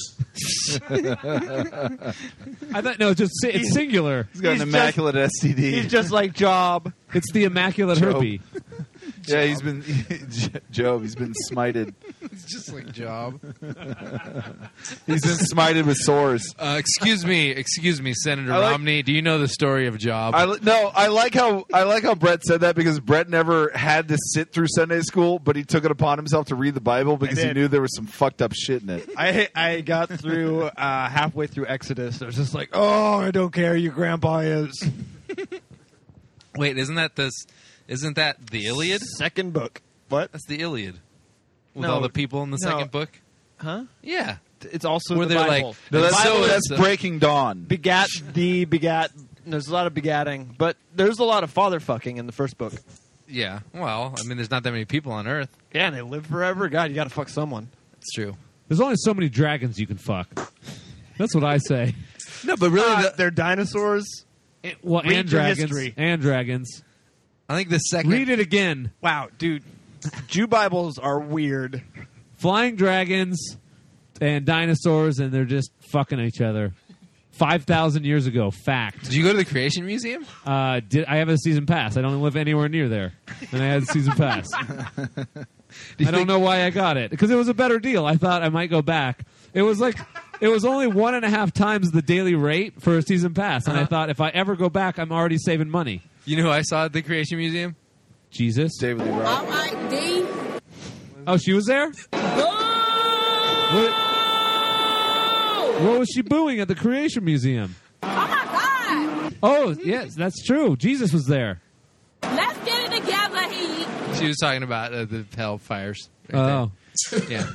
I thought no, it's just si- it's singular. He's got He's an just- immaculate S T D. He's just like Job. It's the immaculate Job. herpy. Yeah, he's been Job. He's been smited. It's just like Job. He's been smited with sores. Uh, excuse me, excuse me, Senator I like- Romney. Do you know the story of Job? I li- no, I like how I like how Brett said that because Brett never had to sit through Sunday school, but he took it upon himself to read the Bible because he did. knew there was some fucked up shit in it. I I got through uh, halfway through Exodus. I was just like, oh, I don't care. Your grandpa is. Wait, isn't that this? Isn't that the Iliad? Second book. What? That's the Iliad. with No. all the people in the No. second book? Huh? Yeah. It's also Where the they're Bible. like, No, The that's, Bible is that's the- Breaking Dawn. begat the begat. There's a lot of begatting, but there's a lot of father fucking in the first book. Yeah. Well, I mean, there's not that many people on Earth. Yeah, and they live forever. God, you got to fuck someone. It's true. There's only so many dragons you can fuck. That's what I say. No, but really, Uh, the, they're dinosaurs. Well, Read and your dragons. history. And dragons. I think the second. Read it again. Wow, dude, Jew Bibles are weird. Flying dragons and dinosaurs, and they're just fucking each other. Five thousand years ago. Fact. Did you go to the Creation Museum? Uh, did I have a season pass? I don't live anywhere near there, and I had a season pass. I don't know why I got it because it was a better deal. I thought I might go back. It was like it was only one and a half times the daily rate for a season pass, and I thought if I ever go back, I'm already saving money. You know who I saw at the Creation Museum? Jesus. David Lee Roth. All right, D. Oh, she was there? What, what was she booing at the Creation Museum? Oh my God! Oh, yes, that's true. Jesus was there. Let's get it together, Heath. She was talking about uh, the hellfires. Oh. Yeah.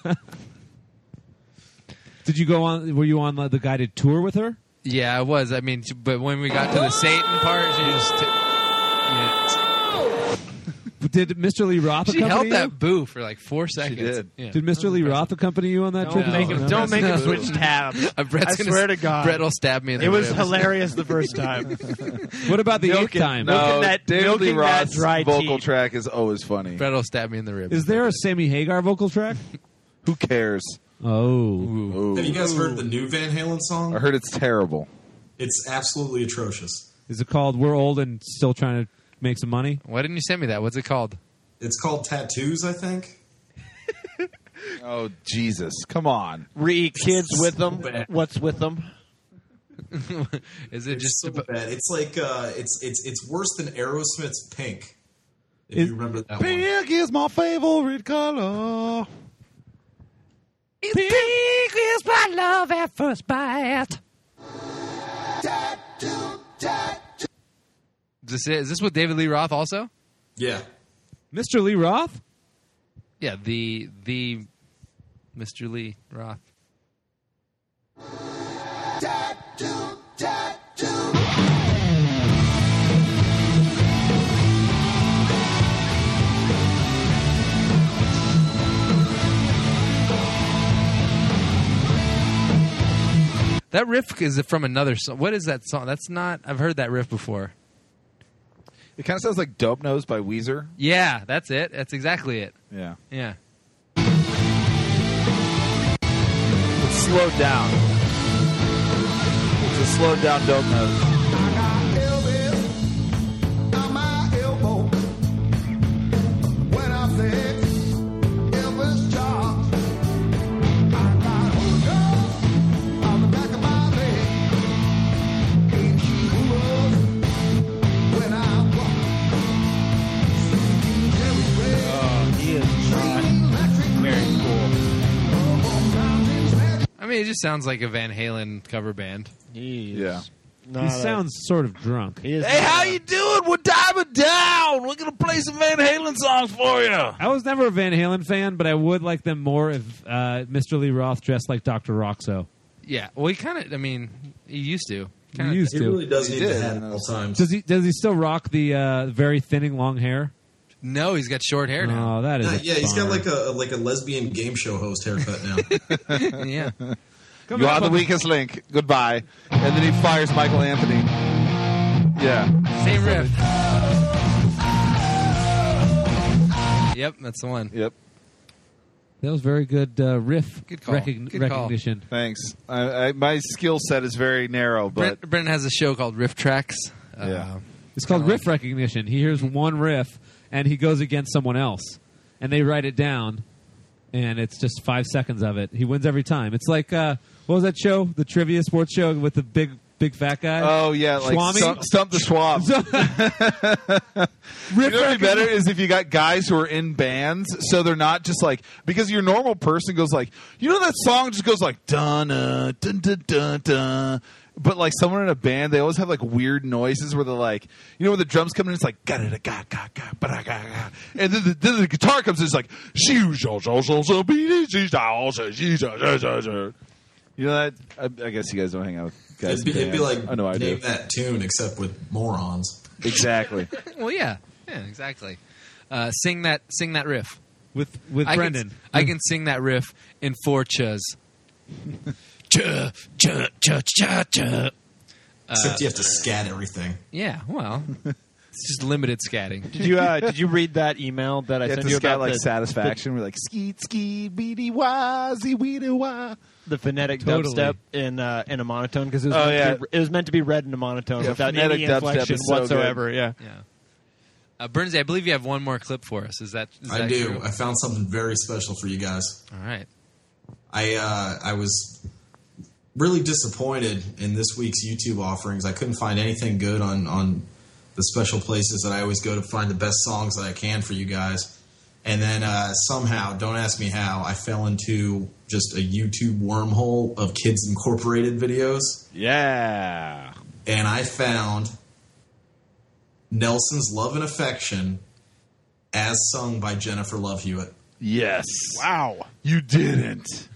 Did you go on? Were you on the guided tour with her? Yeah, I was. I mean, but when we got to the Satan part, she just. T- yeah. Did Mister Lee Roth She accompany held you? that boo for like four seconds. did. Yeah. Did Mister Lee Roth accompany you on that Don't trip? make him. No. Don't make him No. switch tabs. Uh, Brett's I gonna swear s- to God, Brett will stab me in the It was ribs. hilarious the first time. What about the eighth Milking- time? milking No, that- David Lee milking that Roth's dry vocal tea. track is always funny. Brett will stab me in the ribs. Is there a Sammy Hagar vocal track? Who cares? Oh. Ooh. Have you guys heard the new Van Halen song? I heard it's terrible. It's absolutely atrocious. Is it called We're Old and Still Trying to Make Some Money? Why didn't you send me that? What's it called? It's called Tattoos, I think. Oh, Jesus. Come on. Re kids with them. What's with them? Is it It's just so about- bad. It's like uh, it's it's it's worse than Aerosmith's Pink. If Is- you remember that one. Pink is my favorite color. Pink is my love at first bite. Is this it? Is this with David Lee Roth also? Yeah. Mister Lee Roth? Yeah, the the Mister Lee Roth. That riff is from another song. What is that song? That's not. I've heard that riff before. It kind of sounds like Dope Nose by Weezer. Yeah, that's it. That's exactly it. Yeah. Yeah. It's slowed down. It's a slowed down Dope Nose. I mean, it just sounds like a Van Halen cover band. Yeah. He sounds sort of drunk. Hey, how you doing? We're diving down. We're going to play some Van Halen songs for you. I was never a Van Halen fan, but I would like them more if uh, Mister Lee Roth dressed like Doctor Roxo. Yeah. Well, he kind of. I mean, he used to. Kinda, He used He to. really does He need did. the hat at all times. Does he? Does he still rock the uh, very thinning long hair? No, he's got short hair now. Oh, that is. Yeah, a yeah, he's got bummer. like a like a lesbian game show host haircut now. Yeah. Come You on, are the Papa. weakest link. Goodbye. And then he fires Michael Anthony. Yeah. Same riff. Yep, that's the one. Yep. That was very good uh, riff Good call. recogn- Good call. recognition. Thanks. I, I, my skill set is very narrow, but Brent, Brent has a show called Riff Tracks. Uh, Yeah. It's called riff recognition. He hears one riff and he goes against someone else, and they write it down, and it's just five seconds of it. He wins every time. It's like uh, what was that show? The trivia sports show with the big big fat guy. Oh yeah, like Swami? stump, stump the swab. You know what'd be better is if you got guys who are in bands, so they're not just like, because your normal person goes like, you know, that song just goes like dun dun dun dun dun dun. But like someone in a band, they always have like weird noises where they're like, you know, when the drums come in, it's like ga ga ga ga ga ga ga, and then the, then the guitar comes in, it's like you know that. I, I guess you guys don't hang out with guys. It'd be, it'd be like I know I name do. that tune except with morons. Exactly. Well, yeah, yeah, exactly. Uh, sing that, sing that riff with with I Brendan. Can, I can sing that riff in four chas. Cha cha cha cha cha. Except you have to scat everything. Yeah, well, it's just limited scatting. Did you uh, did you read that email that I You have sent to you scat about like the, satisfaction. We're like skeet skeet beady wah zee weedy wah. the phonetic Totally. dubstep in uh, in a monotone because it was Oh, meant yeah. to be, it was meant to be read in a monotone Yeah, without phonetic any dubstep inflection is so whatsoever. Yeah. Yeah. Uh, Burnsy, I believe you have one more clip for us. Is that? Is I that do. true? I found something very special for you guys. All right. I uh, I was really disappointed in this week's YouTube offerings. I couldn't find anything good on, on the special places that I always go to find the best songs that I can for you guys. And then uh, somehow, don't ask me how, I fell into just a YouTube wormhole of Kids Incorporated videos. Yeah. And I found Nelson's Love and Affection as sung by Jennifer Love Hewitt. Yes. Wow. You didn't.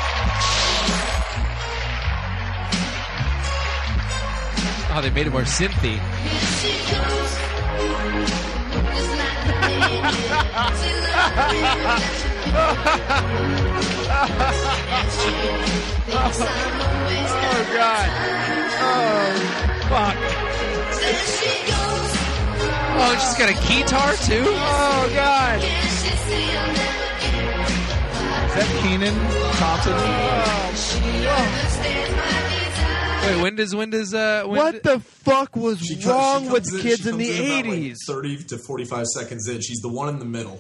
Oh, they made it more synthy. Oh God. Oh fuck. Oh, and she's got a guitar too. Oh God. Is that Keenan Thompson? Wait, when does when does uh? When What the fuck was She comes- wrong she with comes in- kids she in the comes in about, like, eighties? thirty to forty-five seconds in. She's the one in the middle.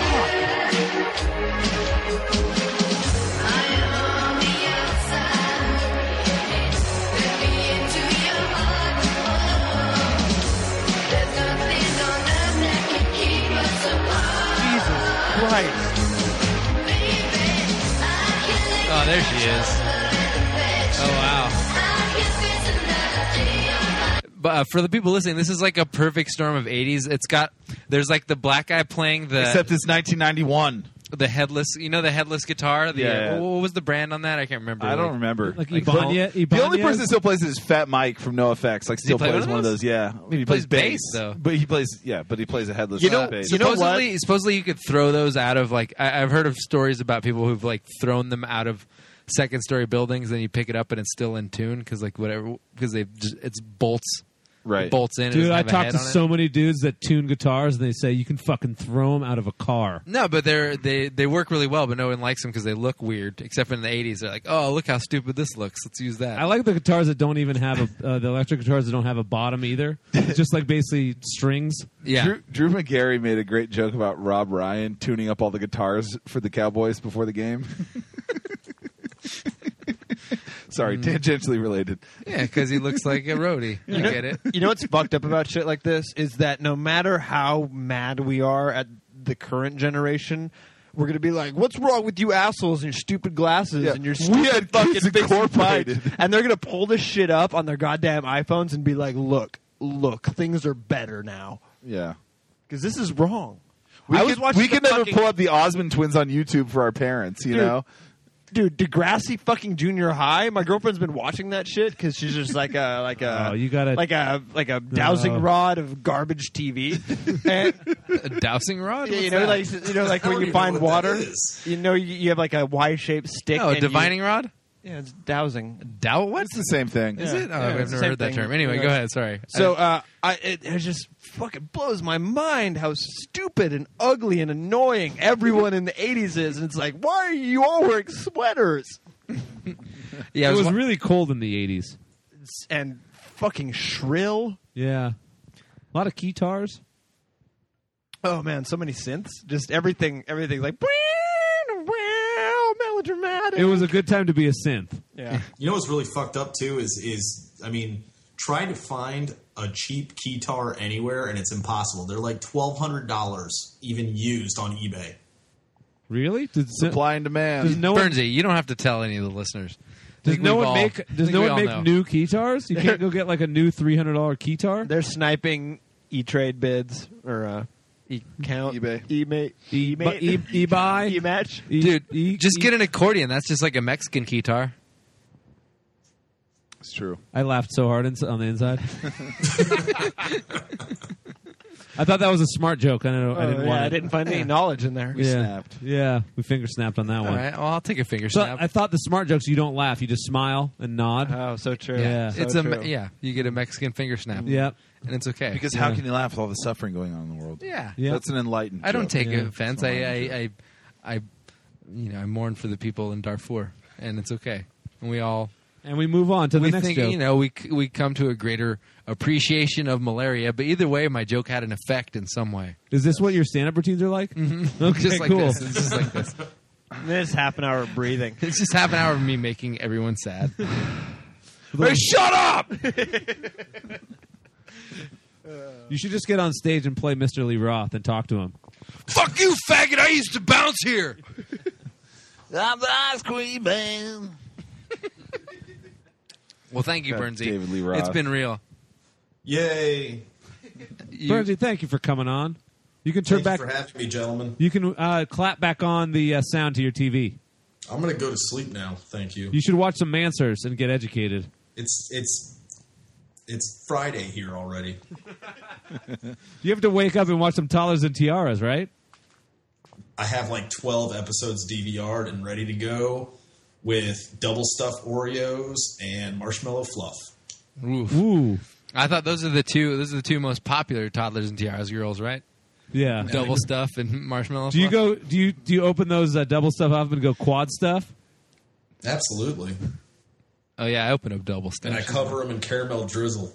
Right. Oh, there she is. Oh wow. But uh, for the people listening, this is like a perfect storm of eighties. It's got there's like the black guy playing the Except it's nineteen ninety-one. the headless. You know the headless guitar. The, Yeah, yeah. What was the brand on that? I can't remember. I don't Like- remember. Like Like Ibanez. The only person that still plays it is Fat Mike from NoFX. Like, still play plays one of one of those? those. Yeah, I mean, he, plays plays, bass, though. But he plays, yeah, but he plays a headless You know- bass. you know supposedly, what? supposedly you could throw those out of like I, I've heard of stories about people who've like thrown them out of second story buildings, and you pick it up and it's still in tune because like whatever because they just it's bolts Right. bolts in. It Dude, doesn't I have a talked head to on it. so many dudes that tune guitars, and they say you can fucking throw them out of a car. No, but they're they they work really well, but no one likes them because they look weird. Except for in the eighties, they're like, oh, look how stupid this looks. Let's use that. I like the guitars that don't even have a uh, the electric guitars that don't have a bottom either. It's just like basically strings. Yeah. Drew, Drew McGarry made a great joke about Rob Ryan tuning up all the guitars for the Cowboys before the game. Sorry, tangentially related. Yeah, because he looks like a roadie. I get it. You know what's fucked up about shit like this is that no matter how mad we are at the current generation, we're gonna be like, "What's wrong with you assholes and your stupid glasses Yeah. and your We stupid had fucking Kids fixed Incorporated." pipes?" And they're gonna pull this shit up on their goddamn iPhones and be like, "Look, look, things are better now." Yeah. Because this is wrong. We I was could, watching we the could never fucking- pull up the Osmond twins on YouTube for our parents, you Dude. know? Dude, Degrassi fucking Junior High. My girlfriend's been watching that shit because she's just like a like a Oh, you gotta- like a like a dowsing No. rod of garbage T V. And, A dowsing rod? yeah, you What's know, that? like you know, like I when don't you even find know what that water, is. you know, you, you have like a Y-shaped stick. Oh, a and you- divining rod? yeah, it's dowsing. Dow what? It's the same thing. Is Yeah. it? Oh, Yeah, I've it's the never same heard that thing. term. Anyway, Yeah. go ahead. Sorry. So uh, I, it, it just fucking blows my mind how stupid and ugly and annoying everyone in the eighties is. And it's like, why are you all wearing sweaters? yeah, I It was was wa- really cold in the eighties. And fucking shrill. Yeah, a lot of guitars. Oh man, so many synths. Just everything, everything like melodramatic. It was a good time to be a synth. Yeah. You know what's really fucked up too is is I mean, try to find a cheap keytar anywhere, and it's impossible. They're like twelve hundred dollars, even used on eBay. Really? Does, Supply and demand. Does no one, Bernsey, you don't have to tell any of the listeners. does Think no we've one all- make think does no we one all make know. new keytars? You can't go get like a new three hundred dollar keytar. They're sniping E-Trade bids or uh, E-Count. eBay. E-Mate. E- E-Mate. e- e-buy? E-Match. E- Dude, e- just e- get an accordion. That's just like a Mexican guitar. It's true. I laughed so hard ins- on the inside. I thought that was a smart joke. I don't. Oh, I didn't yeah, want. I it. didn't find any knowledge in there. We yeah. snapped. Yeah, we finger snapped on that All one. right, well, I'll take a finger So snap. I thought the smart jokes you don't laugh, you just smile and nod. Oh, so true. Yeah. So it's a true. me- yeah. You get a Mexican finger snap. Yep. and it's okay. Because how Yeah. can you laugh with all the suffering going on in the world? Yeah. Yeah. That's an enlightened I don't joke. take Yeah. offense. I, I, I, I, you know, I mourn for the people in Darfur, and it's okay. And we all And we move on to the we next think joke. you know we c- we come to a greater appreciation of malaria. But either way, my joke had an effect in some way. Is this what your stand-up routines are like? Mm-hmm. Okay, just like cool. this. It's just like this. This half an hour of breathing. It's just half an hour of me making everyone sad. Hey, shut up! You should just get on stage and play Mister Lee Roth and talk to him. Fuck you, faggot! I used to bounce here. I'm the ice cream man. Well, thank you, God, Bernsey. David Lee Roth. It's been real. Yay! You- Bernsey, thank you for coming on. You can turn Thank back. you for having me, gentlemen. You can uh, clap back on the uh, sound to your T V. I'm gonna go to sleep now. Thank you. You should watch some Mansers and get educated. It's it's it's Friday here already. You have to wake up and watch some Toddlers and Tiaras, right? I have like twelve episodes D V R'd and ready to go with double stuffed Oreos and marshmallow fluff. Oof. Ooh, I thought those are the two. Those are the two most popular toddlers and tiaras girls, right? yeah. Double stuff and marshmallow. Do you fluff. go? Do you do you open those uh, double stuff up and go quad stuff? Absolutely. Oh yeah, I open up double stuff. And I cover them in caramel drizzle.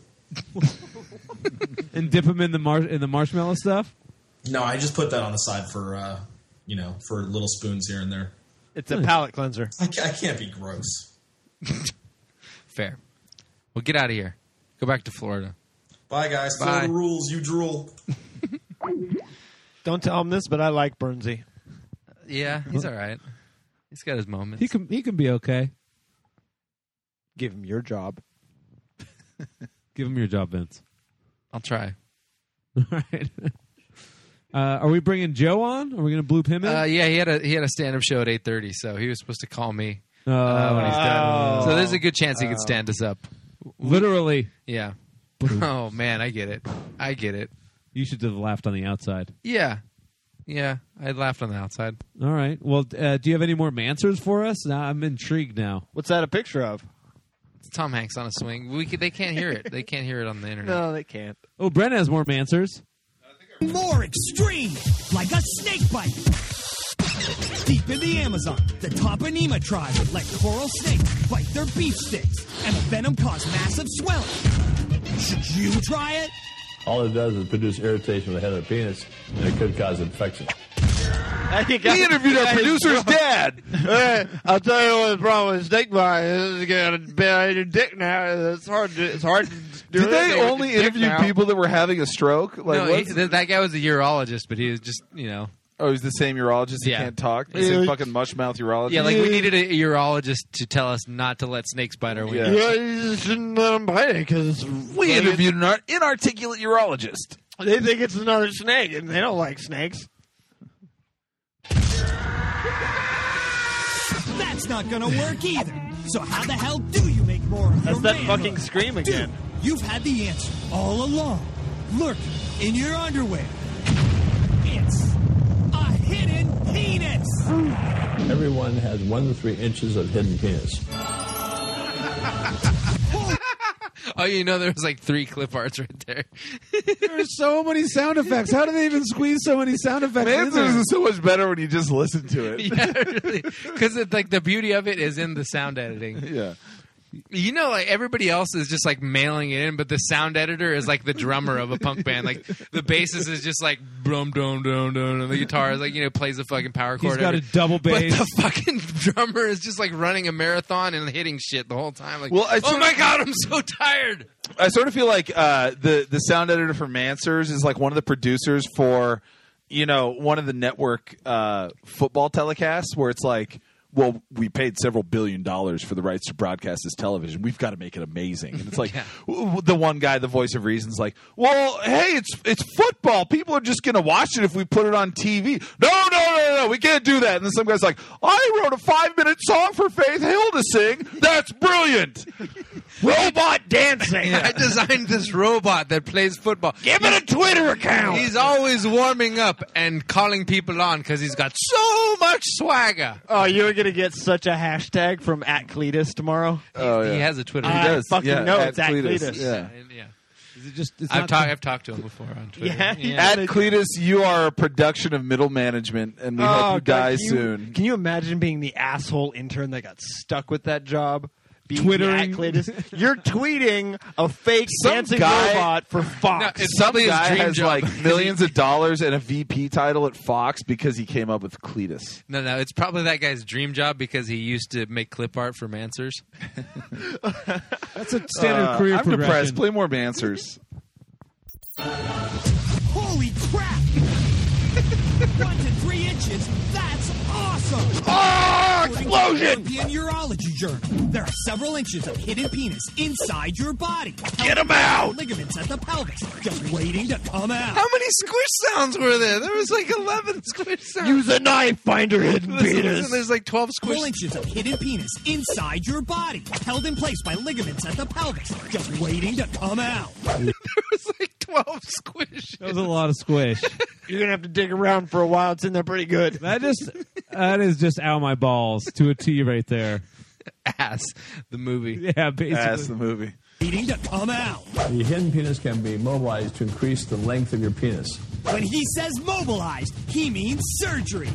And dip them in the mar- in the marshmallow stuff? No, I just put that on the side for uh, you know for little spoons here and there. It's a palate cleanser. I, ca- I can't be gross. Fair. Well, get out of here. Go back to Florida. Bye, guys. Bye. Florida rules. You drool. Don't tell him this, but I like Bernsey. Yeah, he's all right. He's got his moments. He can he can be okay. Give him your job. Give him your job, Vince. I'll try. All right. Uh, are we bringing Joe on? Are we going to bloop him in? Uh, yeah, he had a he had a stand up show at eight thirty, so he was supposed to call me Oh. uh, when he's done. Oh. So there's a good chance he could stand us up. Literally. Yeah. Oh man, I get it. I get it. You should have laughed on the outside. Yeah, yeah. I laughed on the outside. All right. Well, uh, do you have any more Mansers for us? Now, I'm intrigued now. What's that a picture of? It's Tom Hanks on a swing. We could, they can't hear it. They can't hear it on the internet. No, they can't. Oh, Brent has more Mansers. More extreme, like a snake bite. Deep in the Amazon, the Toponema tribe let coral snakes bite their beef sticks, and the venom caused massive swelling. Should you try it? All it does is produce irritation with the head of the penis, and it could cause infection. We interviewed our producer's dad. Hey, I'll tell you what the problem with snake bite is. You got a bit on your dick now. It's hard. To, it's hard to do. Did they anything with only your dick interview now. people that were having a stroke? Like, no, he, what's- th- that guy was a urologist, but he was just, you know. oh, he's the same urologist. He Yeah. can't talk. The Yeah. same fucking mushmouth urologist. Yeah, like we needed a urologist to tell us not to let snakes bite our Yeah. wiener. Yeah, you just shouldn't let them bite it because we interviewed an art- inarticulate urologist. they think it's another snake, and they don't like snakes. That's not gonna work either. So how the hell do you make more of That's your that manhood? fucking scream again. Dude, you've had the answer all along. Lurking in your underwear. It's a hidden penis. Everyone has one to three inches of hidden penis. Oh, you know, there was like three clip arts right there. There's so many sound effects. How do they even squeeze so many sound effects in Mansers there? is so much better when you just listen to it. Yeah, really. Because like the beauty of it is in the sound editing. Yeah. You know, like everybody else is just like mailing it in, but the sound editor is like the drummer of a punk band. Like the bassist is just like dum dum dum dum, and the guitar is like, you know, plays the fucking power chord. He's got a double bass. But the fucking drummer is just like running a marathon and hitting shit the whole time. Like, Well, I oh sort my of- god, I'm so tired. I sort of feel like uh, the the sound editor for Mansers is like one of the producers for, you know, one of the network uh, football telecasts where it's like, well, we paid several billion dollars for the rights to broadcast this television. We've got to make it amazing. And it's like w- w- the one guy, the voice of reason, is like, well, hey, it's it's football. People are just going to watch it if we put it on T V. No, no, no, no, we can't do that. And then some guy's like, I wrote a five-minute song for Faith Hill to sing. That's brilliant. Robot dancing. I designed this robot that plays football. Give it a Twitter account. He's always warming up and calling people on because he's got so much swagger. Oh, you're going to get such a hashtag from at Cletus tomorrow? Oh, yeah. He has a Twitter. I He does. fucking Yeah, know at it's at Cletus. Cletus. Yeah. Yeah. Is it just? It's I've not talked. the- I've talked to him before on Twitter. Yeah. At Cletus, you are a production of middle management, and we Oh, hope you God, die can you- soon. Can you imagine being the asshole intern that got stuck with that job? Being Twittering. the at Cletus? You're tweeting a fake Some dancing guy- robot for Fox. No, it's Some probably his guy dream has job. like millions of dollars and a V P title at Fox because he came up with Cletus. No, no, it's probably that guy's dream job because he used to make clip art for Mansers. That's a standard Uh, career I'm progression. depressed. Play more Mansers. Holy crap! One to three inches. That's awesome! Oh, explosion! European Urology Journal. There are several inches of hidden penis inside your body. Get 'em out! Ligaments at the pelvis, just waiting to come out. How many squish sounds were there? There was like eleven squish sounds. Use a knife, find her hidden Listen, penis. listen, there's like twelve squish. Several inches of hidden penis inside your body, held in place by ligaments at the pelvis, just waiting to come out. There was like twelve squish. That was a lot of squish. You're going to have to dig around for a while. It's in there pretty good. That just that is just out my balls to a T right there. Ass, the movie. Yeah, basically. That's the movie. Waiting to come out. The hidden penis can be mobilized to increase the length of your penis. When he says mobilized, he means surgery.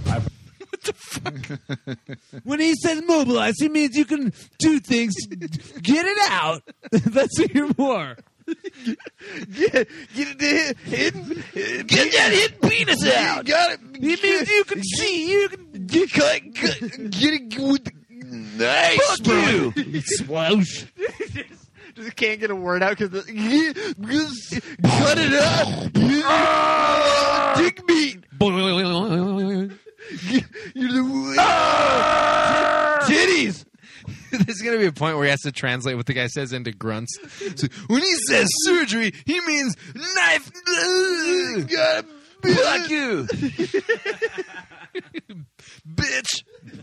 When he says mobilize, he means you can do things, get it out. Let's hear more. Get, get it hidden, get that hidden penis out. You got it. He means you can see. You can Get, get, get, get it with the nice. Fuck you. swoosh. Just can't get a word out because cut it up. Ah, dick meat. You're the ah, titties. There's going to be a point where he has to translate what the guy says into grunts. So when he says surgery, he means knife. Gotta fuck you, Bitch.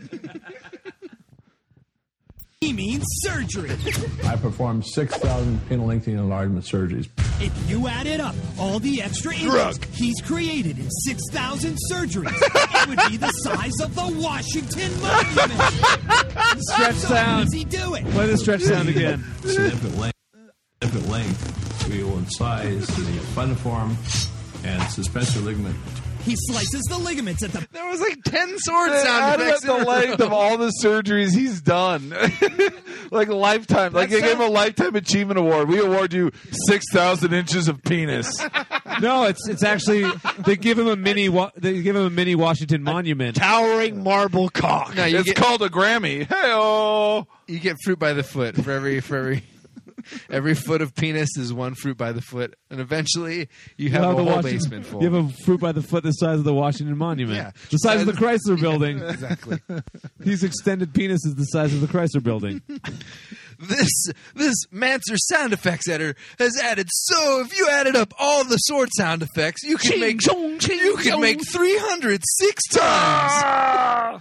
He means surgery. I performed six thousand penile lengthening enlargement surgeries. If you added up all the extra inches Drunk. he's created in six thousand surgeries, it would be the size of the Washington Monument. Stretch So sound. how does he do it? Play the stretch sound again. Significant length, significant length we will incise the fundiform and suspensor ligament. He slices the ligaments at the There was like ten sword Add sound up effects. the in a length row. of all the surgeries he's done. Like a lifetime. Like they gave him a lifetime achievement award. We award you six thousand inches of penis. No, it's it's actually they give him a mini wa- they give him a mini Washington Monument. Towering marble cock. No, you It's get, called a Grammy. Hey-oh. you get fruit by the foot for every for every every foot of penis is one fruit by the foot, and eventually you have You a the whole Washington- basement full. You have a fruit by the foot the size of the Washington Monument. Yeah. The size of the Chrysler Building. Exactly. His extended penis is the size of the Chrysler Building. This this Manser sound effects editor has added. So if you added up all the sword sound effects, you can make you can make three hundred six times.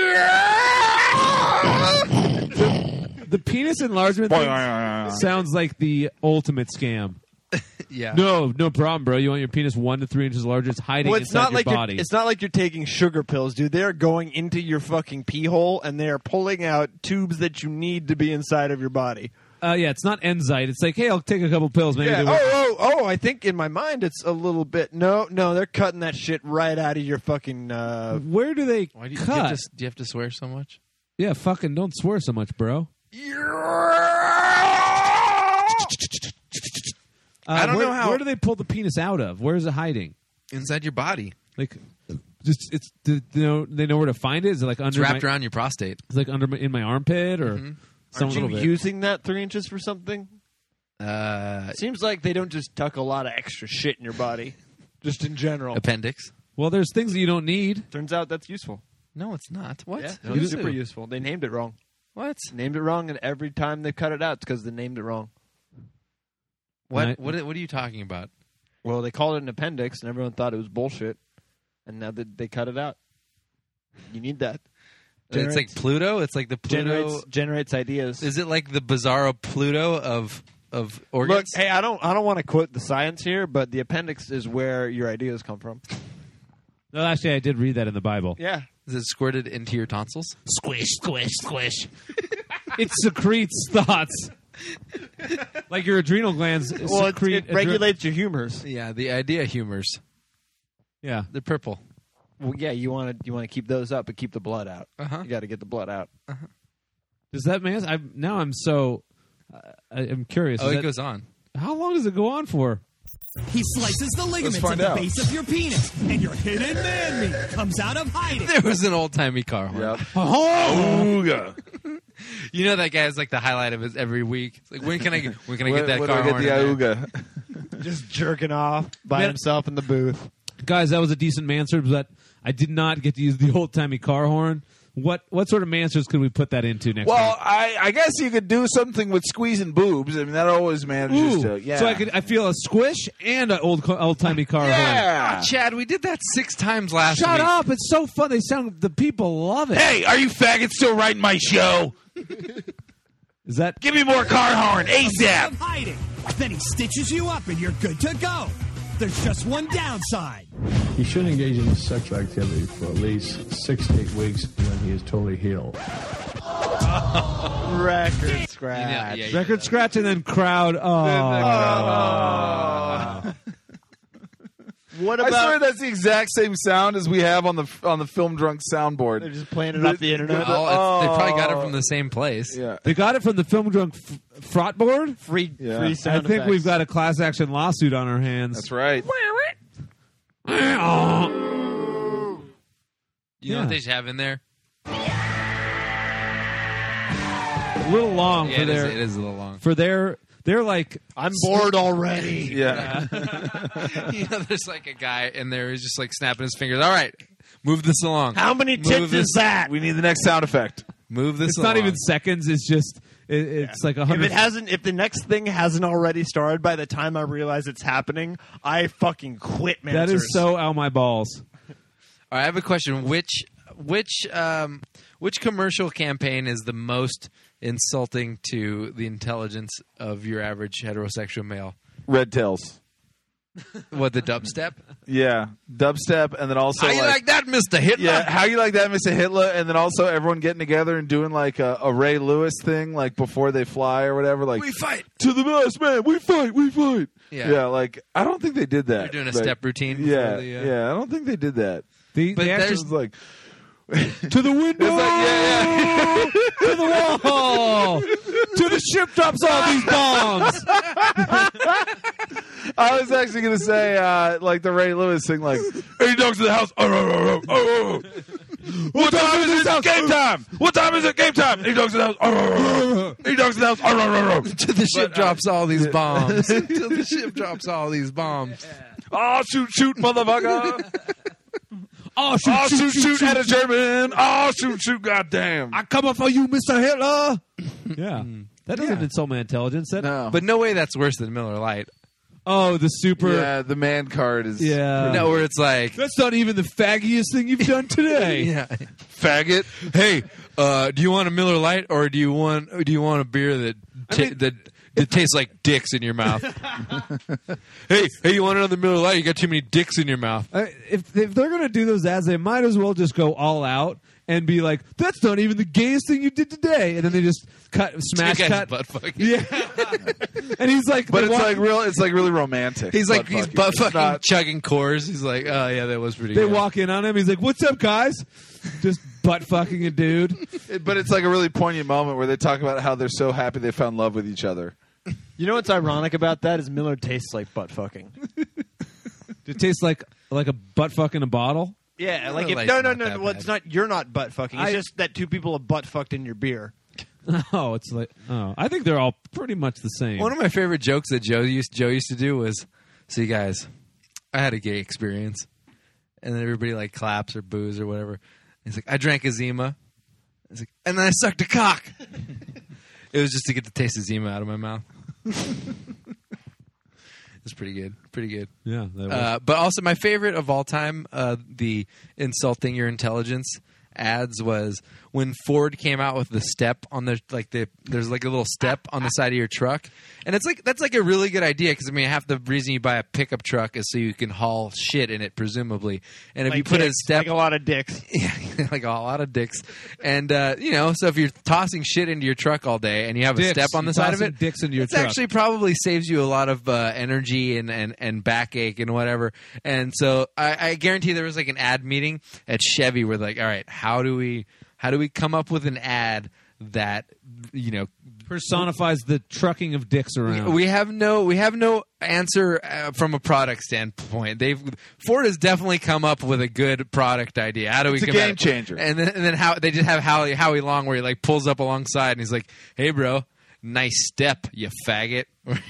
The penis enlargement thing sounds like the ultimate scam. Yeah. No, no problem, bro. You want your penis one to three inches larger? It's hiding Well, it's inside not your like body. You're, it's not like you're taking sugar pills, dude. They're going into your fucking pee hole and they are pulling out tubes that you need to be inside of your body. Uh, yeah, it's not Enzyte. It's like, hey, I'll take a couple pills. Maybe Yeah. they Oh, work. oh, oh! I think in my mind it's a little bit. No, no, they're cutting that shit right out of your fucking. Uh, Where do they Why do you, cut? do you have to, do you have to swear so much? Yeah, fucking don't swear so much, bro. Uh, I don't where, know how- Where do they pull the penis out of? Where is it hiding? Inside your body. Like, just it's do they know they know where to find it? Is it like under It's wrapped my, around your prostate. It's like under my, in my armpit or Mhm. some Aren't you little bit? using that three inches for something? Uh, Seems like they don't just tuck a lot of extra shit in your body, just in general. appendix. Well, there's things that you don't need. Turns out that's useful. No, it's not. What? Yeah, What it's is super it? useful. They named it wrong. What? Named it wrong, and every time they cut it out, it's because they named it wrong. What? Right. What? What are you talking about? Well, they called it an appendix, and everyone thought it was bullshit. And now they, they cut it out. You need that. It's like Pluto. It's like the Pluto. generates, generates ideas. Is it like the bizarro Pluto of of organs? Look, hey, I don't, I don't want to quote the science here, but the appendix is where your ideas come from. No, actually, I did read that in the Bible. Yeah. Is it squirted into your tonsils? Squish, squish, squish. It secretes thoughts. Like your adrenal glands Well, it, secrete it regulates your humors. Yeah, the idea humors. Yeah, they're purple. Well, yeah, you want to you want to keep those up, but keep the blood out. Uh-huh. You got to get the blood out. Uh-huh. Does that man? I now I'm so uh, I, I'm curious. Oh, Is it that- goes on. How long does it go on for? He slices the ligaments at find the out. base of your penis, and your hidden man meat comes out of hiding. There was an old timey car horn. Yep. Oh, You know that guy is like the highlight of his every week. It's like when can I get when can I get that when car do I horn? get in the there? Auga? Just jerking off by Man- himself in the booth. guys, that was a decent Mansard, but I did not get to use the old timey car horn. What what sort of Mansards could we put that into next? Well, week? I, I guess you could do something with squeezing boobs. I mean, that always manages Ooh, to. Yeah. so I could I feel a squish and an old old timey car horn. Yeah. Ah, Chad, we did that six times last Shut week. up! It's so fun. They sound the people love it. Hey, are you faggots still writing my show? Is that Give me more car horn ASAP. Of hiding. Then he stitches you up, and you're good to go. There's just one downside. He should engage in sexual activity for at least six to eight weeks when he is totally healed. Record scratch. Yeah, yeah, yeah. record scratch and then crowd? Oh, What I about? swear that's the exact same sound as we have on the on the Film Drunk soundboard. They're just playing it off the internet. Oh, it's, they probably got it from the same place. Yeah. they got it from the Film Drunk f- front board. Free, Yeah. free I sound think effects. we've got a class action lawsuit on our hands. That's right. You know Yeah. what they should have in there? A little long Yeah, for it is, their it is a little long. for their. They're like I'm bored already. Yeah. You know, there's like a guy in there who's just like snapping his fingers. All right, move this along. How many Move tits this- is that? We need the next sound effect. Move this it's along. not even seconds. It's just it, it's like a If hundred. it hasn't, if the next thing hasn't already started by the time I realize it's happening, I fucking quit, man. That is so out my balls. All right, I have a question. Which which um, which commercial campaign is the most insulting to the intelligence of your average heterosexual male? Red Tails. What, the dubstep? Yeah. Dubstep, and then also How you like that, Mister Hitler? Yeah, how you like that, Mister Hitler? And then also everyone getting together and doing like a, a Ray Lewis thing, like before they fly or whatever. Like We fight. to the best, man. We fight. We fight. Yeah. yeah. Like I don't think they did that. They're doing a Like, step routine before Yeah, the, uh, yeah. I don't think they did that. The, But they actually- there's It's like to the window, It's like, yeah, yeah. to the wall, to the ship drops all these bombs. I was actually gonna say uh, like the Ray Lewis thing, like "Hey, dogs to the house." Oh, oh, oh, oh, oh. What time is it? Game time. What time is it? Game time. Hey, dogs to the house. Oh, oh, oh. Hey, dogs to the house. Oh, oh, oh, oh. Till the ship drops all these bombs. Till the ship drops all these bombs. Oh, shoot, shoot, motherfucker. Oh shoot, Oh, shoot, shoot, shoot, at a German. Oh, shoot, shoot, goddamn. I come up for you, Mister Hitler. Yeah, that doesn't insult my intelligence. That, No. But no way that's worse than Miller Lite. oh, the super. Yeah, the man card is Yeah. No, where it's like, That's not even the faggiest thing you've done today. yeah. faggot. Hey, uh, do you want a Miller Lite or do you want do you want a beer that ta- mean- that that tastes like dicks in your mouth? hey, hey, you want another Miller Lite? You got too many dicks in your mouth. Uh, if if they're gonna do those ads, they might as well just go all out and be like, "That's not even the gayest thing you did today," and then they just cut, smash Two guys cut. butt fucking. Yeah, and he's like, But they it's walk- like real. It's like really romantic. He's like butt he's fucking. butt It's fucking not- chugging Coors. He's like, oh yeah, that was pretty. they good. walk in on him. He's like, "What's up, guys?" just butt fucking a dude. It- but it's like a really poignant moment where they talk about how they're so happy they found love with each other. You know what's ironic about that is Miller tastes like butt fucking. It tastes like like a butt fuck in a bottle. Yeah, like Miller if, Lite's no, no, not no, that no. Well, bad. it's not. You're not butt fucking. It's I- just that two people have butt fucked in your beer. Oh, it's like oh, I think they're all pretty much the same. One of my favorite jokes that Joe used Joe used to do was, "See, guys, I had a gay experience," and then everybody like claps or boos or whatever. He's like, "I drank a Zima," he's like, "and then I sucked a cock." It was just to get the taste of Zima out of my mouth. It's pretty good, pretty good. Yeah, that was. Uh, but also my favorite of all time, uh, the insulting your intelligence ads was when Ford came out with the step on the like the there's like a little step on the side of your truck, and it's like that's like a really good idea because I mean half the reason you buy a pickup truck is so you can haul shit in it presumably, and if Like you put dicks, a step like a lot of dicks. yeah, like a lot of dicks, and uh, you know, so if you're tossing shit into your truck all day and you have Dicks. a step on the You're side of tossing it, dicks into your it's truck. actually probably saves you a lot of uh, energy and, and, and backache and whatever. And so I, I guarantee there was like an ad meeting at Chevy where like, all right, how do we how do we come up with an ad that you know personifies the trucking of dicks around. we have no we have no answer uh, from a product standpoint. They've Ford has definitely come up with a good product idea. How do we It's a come game at- changer. And then and then how they just have Howie Howie Long where he like pulls up alongside and he's like, "Hey, bro, nice step, you faggot."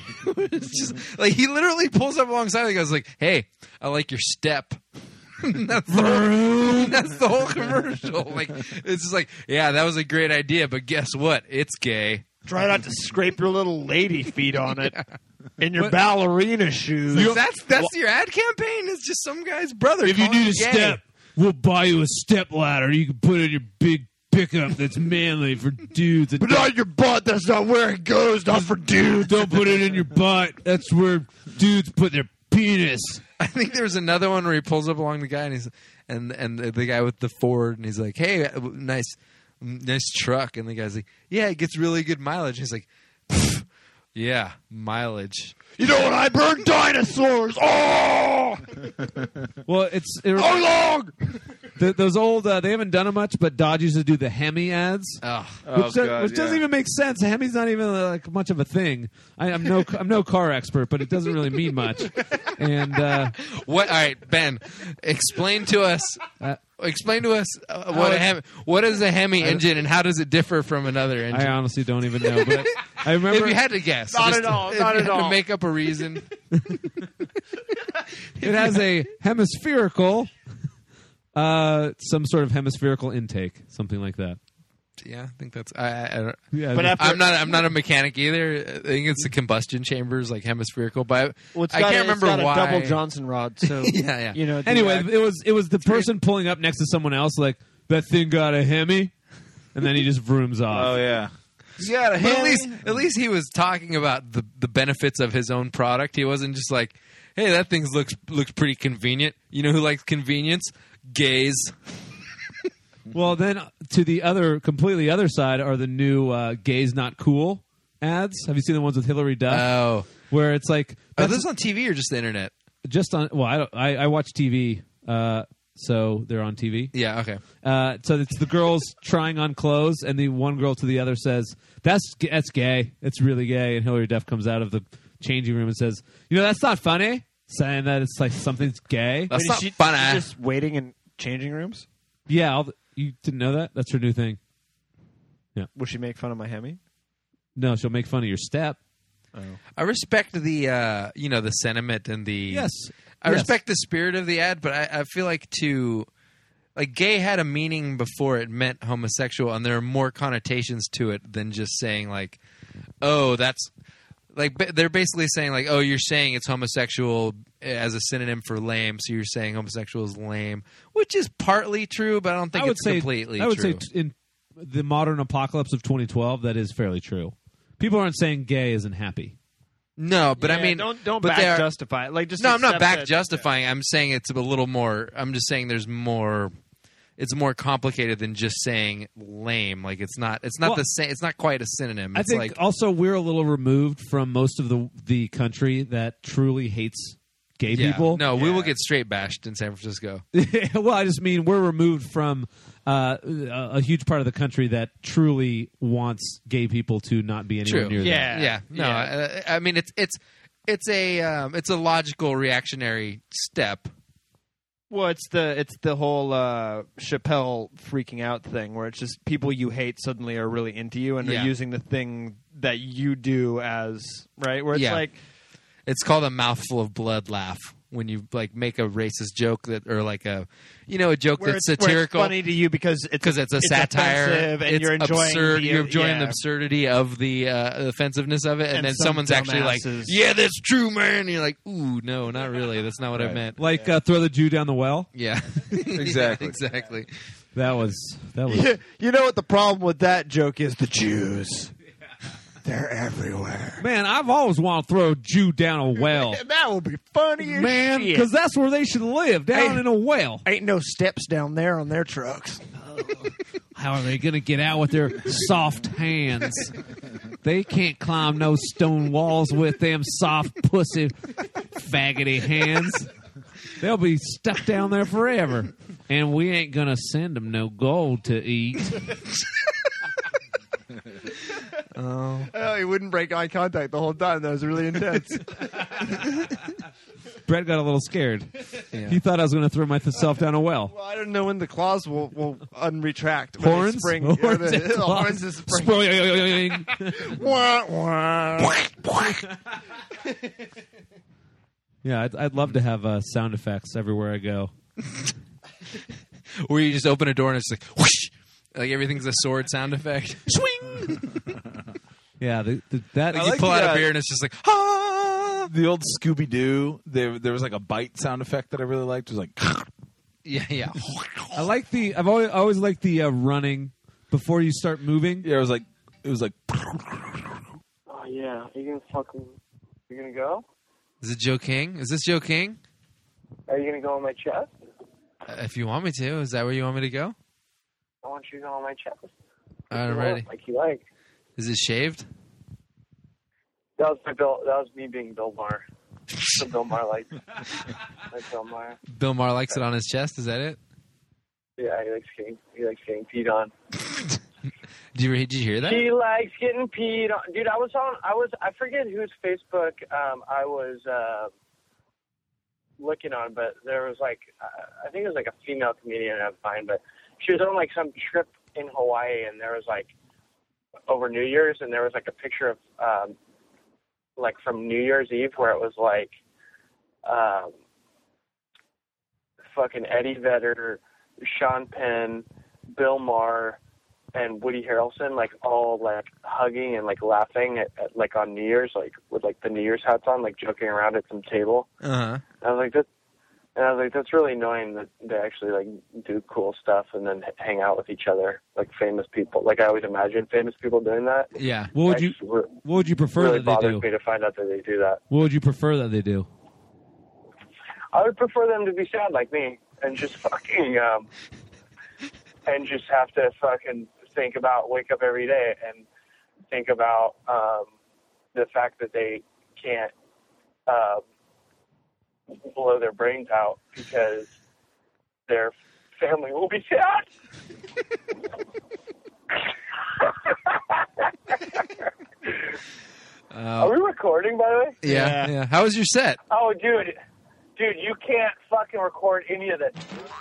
It's just like he literally pulls up alongside and he goes like, "Hey, I like your step." that's, the whole, that's the whole commercial. Like it's just like, yeah, that was a great idea, but guess what? It's gay. Try not to scrape your little lady feet on it in your What- ballerina shoes. That's that's your ad campaign. It's just some guy's brother. If you calling need a gay. step, we'll buy you a step ladder. You can put it in your big pickup that's manly for dudes. But not your butt. That's not where it goes. Not for dudes. Don't put it in your butt. That's where dudes put their penis. I think there's another one where he pulls up along the guy and he's and and the guy with the Ford and he's like, "Hey, nice, nice truck." And the guy's like, "Yeah, it gets really good mileage." He's like, "Pfft, "Yeah, mileage." You know what? I burn dinosaurs. Oh, Well, it's it, how long? the, those old. Uh, they haven't done it much, but Dodge used to do the Hemi ads. Oh, Which, Oh, does, God, which doesn't yeah. even make sense. Hemi's not even uh, like much of a thing. I, I'm no, I'm no car expert, but it doesn't really mean much. And uh, what? All right, Ben, explain to us. Uh, explain to us uh, what Oh, a Hemi, what is a Hemi engine and how does it differ from another engine? I honestly don't even know. But I remember if you had to guess, Not just at all, if not you at had to all. make up a reason. it has a hemispherical, uh, some sort of hemispherical intake, something like that. Yeah, I think that's. I, I, I don't, Yeah, But the- after- I'm not. I'm not a mechanic either. I think it's the combustion chambers, like hemispherical. But Well, it's I got can't a, remember it's got why. a double Johnson rod. So Yeah, yeah. You know. the, anyway, uh, it was it was the person pulling up next to someone else, like that thing got a Hemi, and then he just vrooms off. Oh yeah. got a But at least, at least he was talking about the the benefits of his own product. He wasn't just like, "Hey, that thing looks looks pretty convenient." You know who likes convenience? Gays. Well, then to the other, completely other side are the new uh, "gays not cool" ads. Have you seen the ones with Hillary Duff, Oh, where it's like are that's those on T V or just the internet? just on? Well, I don't, I, I watch T V, uh, so they're on T V. Yeah. Okay. Uh, so it's the girls trying on clothes, and the one girl to the other says, "That's that's gay. It's really gay." And Hillary Duff comes out of the changing room and says, "You know, that's not funny." Saying that it's like something's gay. That's Wait, not is she, funny. she's just waiting in changing rooms. Yeah, all the, you didn't know that? That's her new thing. Will she make fun of my Hemi? No, she'll make fun of your step. I respect the uh, you know the sentiment and the Yes, I yes. respect the spirit of the ad, but I, I feel like to like gay had a meaning before it meant homosexual, and there are more connotations to it than just saying like, oh, that's like ba- they're basically saying like, oh, you're saying it's homosexual as a synonym for lame, so you're saying homosexual is lame, which is partly true, but I don't think I would it's say completely I would true. say t- in the modern apocalypse of twenty twelve, that is fairly true. People aren't saying gay isn't happy. no, but I Yeah, mean, don't don't but back they are- justify it. Like just No, I'm not accept back that- justifying. I'm saying it's a little more. I'm just saying there's more. It's more complicated than just saying lame. Like it's not. It's not Well, the same. It's not quite a synonym. I It's think like also we're a little removed from most of the the country that truly hates gay Yeah. people. No, we will get straight bashed in San Francisco. Well, I just mean we're removed from uh, a, a huge part of the country that truly wants gay people to not be anywhere True. near Yeah. them. Yeah. No, Yeah. I, I mean it's it's it's a um, it's a logical reactionary step. Well, it's the it's the whole uh, Chappelle freaking out thing, where it's just people you hate suddenly are really into you and Yeah. are using the thing that you do as right. Where it's Yeah. like It's called a mouthful of blood laugh when you like make a racist joke that or like a you know a joke where that's it's, where it's satirical funny to you because it's because it's a satire offensive and it's you're enjoying absurd. the, You're enjoying the yeah. absurdity of the uh, offensiveness of it, and, And then some someone's actually like, dumbasses. "Yeah, that's true, man." And you're like, "Ooh, no, not really. That's not what I Right. meant." Like uh, throw the Jew down the well. Yeah, Exactly. exactly. That was that was. You, you know what the problem with that joke is? The Jews. They're everywhere. Man, I've always wanted to throw a Jew down a well. That would be funny as Man, shit. because that's where they should live, down Hey. in a well. Ain't no steps down there on their trucks. How are they going to get out with their soft hands? They can't climb no stone walls with them soft pussy faggoty hands. They'll be stuck down there forever. And we ain't going to send them no gold to eat. Oh. oh, he wouldn't break eye contact the whole time. That was really intense. Brett got a little scared. Yeah. He thought I was going to throw myself down a well. Well, I don't know when the claws will, will unretract. When Horns? they Spring. Horns Yeah, and the, the claws. horns is spring. Spring. Wah, wah. Yeah, I'd, I'd love to have uh, sound effects everywhere I go. Where you just open a door and it's like whoosh, like everything's a sword sound effect. Swing. Yeah, the, the, that Like I you like pull the, out uh, a beer and it's just like ah. The old Scooby Doo. There, there was like a bite sound effect that I really liked. It was like, Yeah, yeah. I like the. I've always always liked the uh, running before you start moving. yeah, it was like, it was like. Oh yeah, are you gonna fucking? You gonna go? Is it Joe King? Is this Joe King? Are you gonna go on my chest? Uh, if you want me to, is that where you want me to go? I want you to go on my chest. All right, I'm ready. Like you like. Is it shaved? That was my Bill. That was me being Bill Maher. So Bill Maher likes. Like Bill Maher. Bill Maher likes it on his chest. Is that it? Yeah, he likes getting. He likes getting peed on. Did you did you hear that? He likes getting peed on. Dude, I was on. I was. I forget whose Facebook um, I was uh, looking on, but there was like uh, I think it was like a female comedian I find, but she was on like some trip in Hawaii, and there was like over New Year's, and there was like a picture of um, like from New Year's Eve where it was like um, fucking Eddie Vedder, Sean Penn, Bill Maher, and Woody Harrelson, like all like hugging and like laughing at, at like on New Year's, like with like the New Year's hats on, like joking around at some table. Uh huh. I was like, that, and I was like, that's really annoying that they actually like do cool stuff and then h- hang out with each other, like famous people. Like I always imagine famous people doing that. Yeah. What would I you just re- What would you prefer really that they bothers do? me to find out that they do that. What would you prefer that they do? I would prefer them to be sad like me and just fucking um, and just have to fucking think about, wake up every day and think about um, the fact that they can't uh, blow their brains out because their family will be sad. Uh, Are we recording, by the way? yeah, yeah. How was your set? Oh, dude. Dude, you can't fucking record any of this.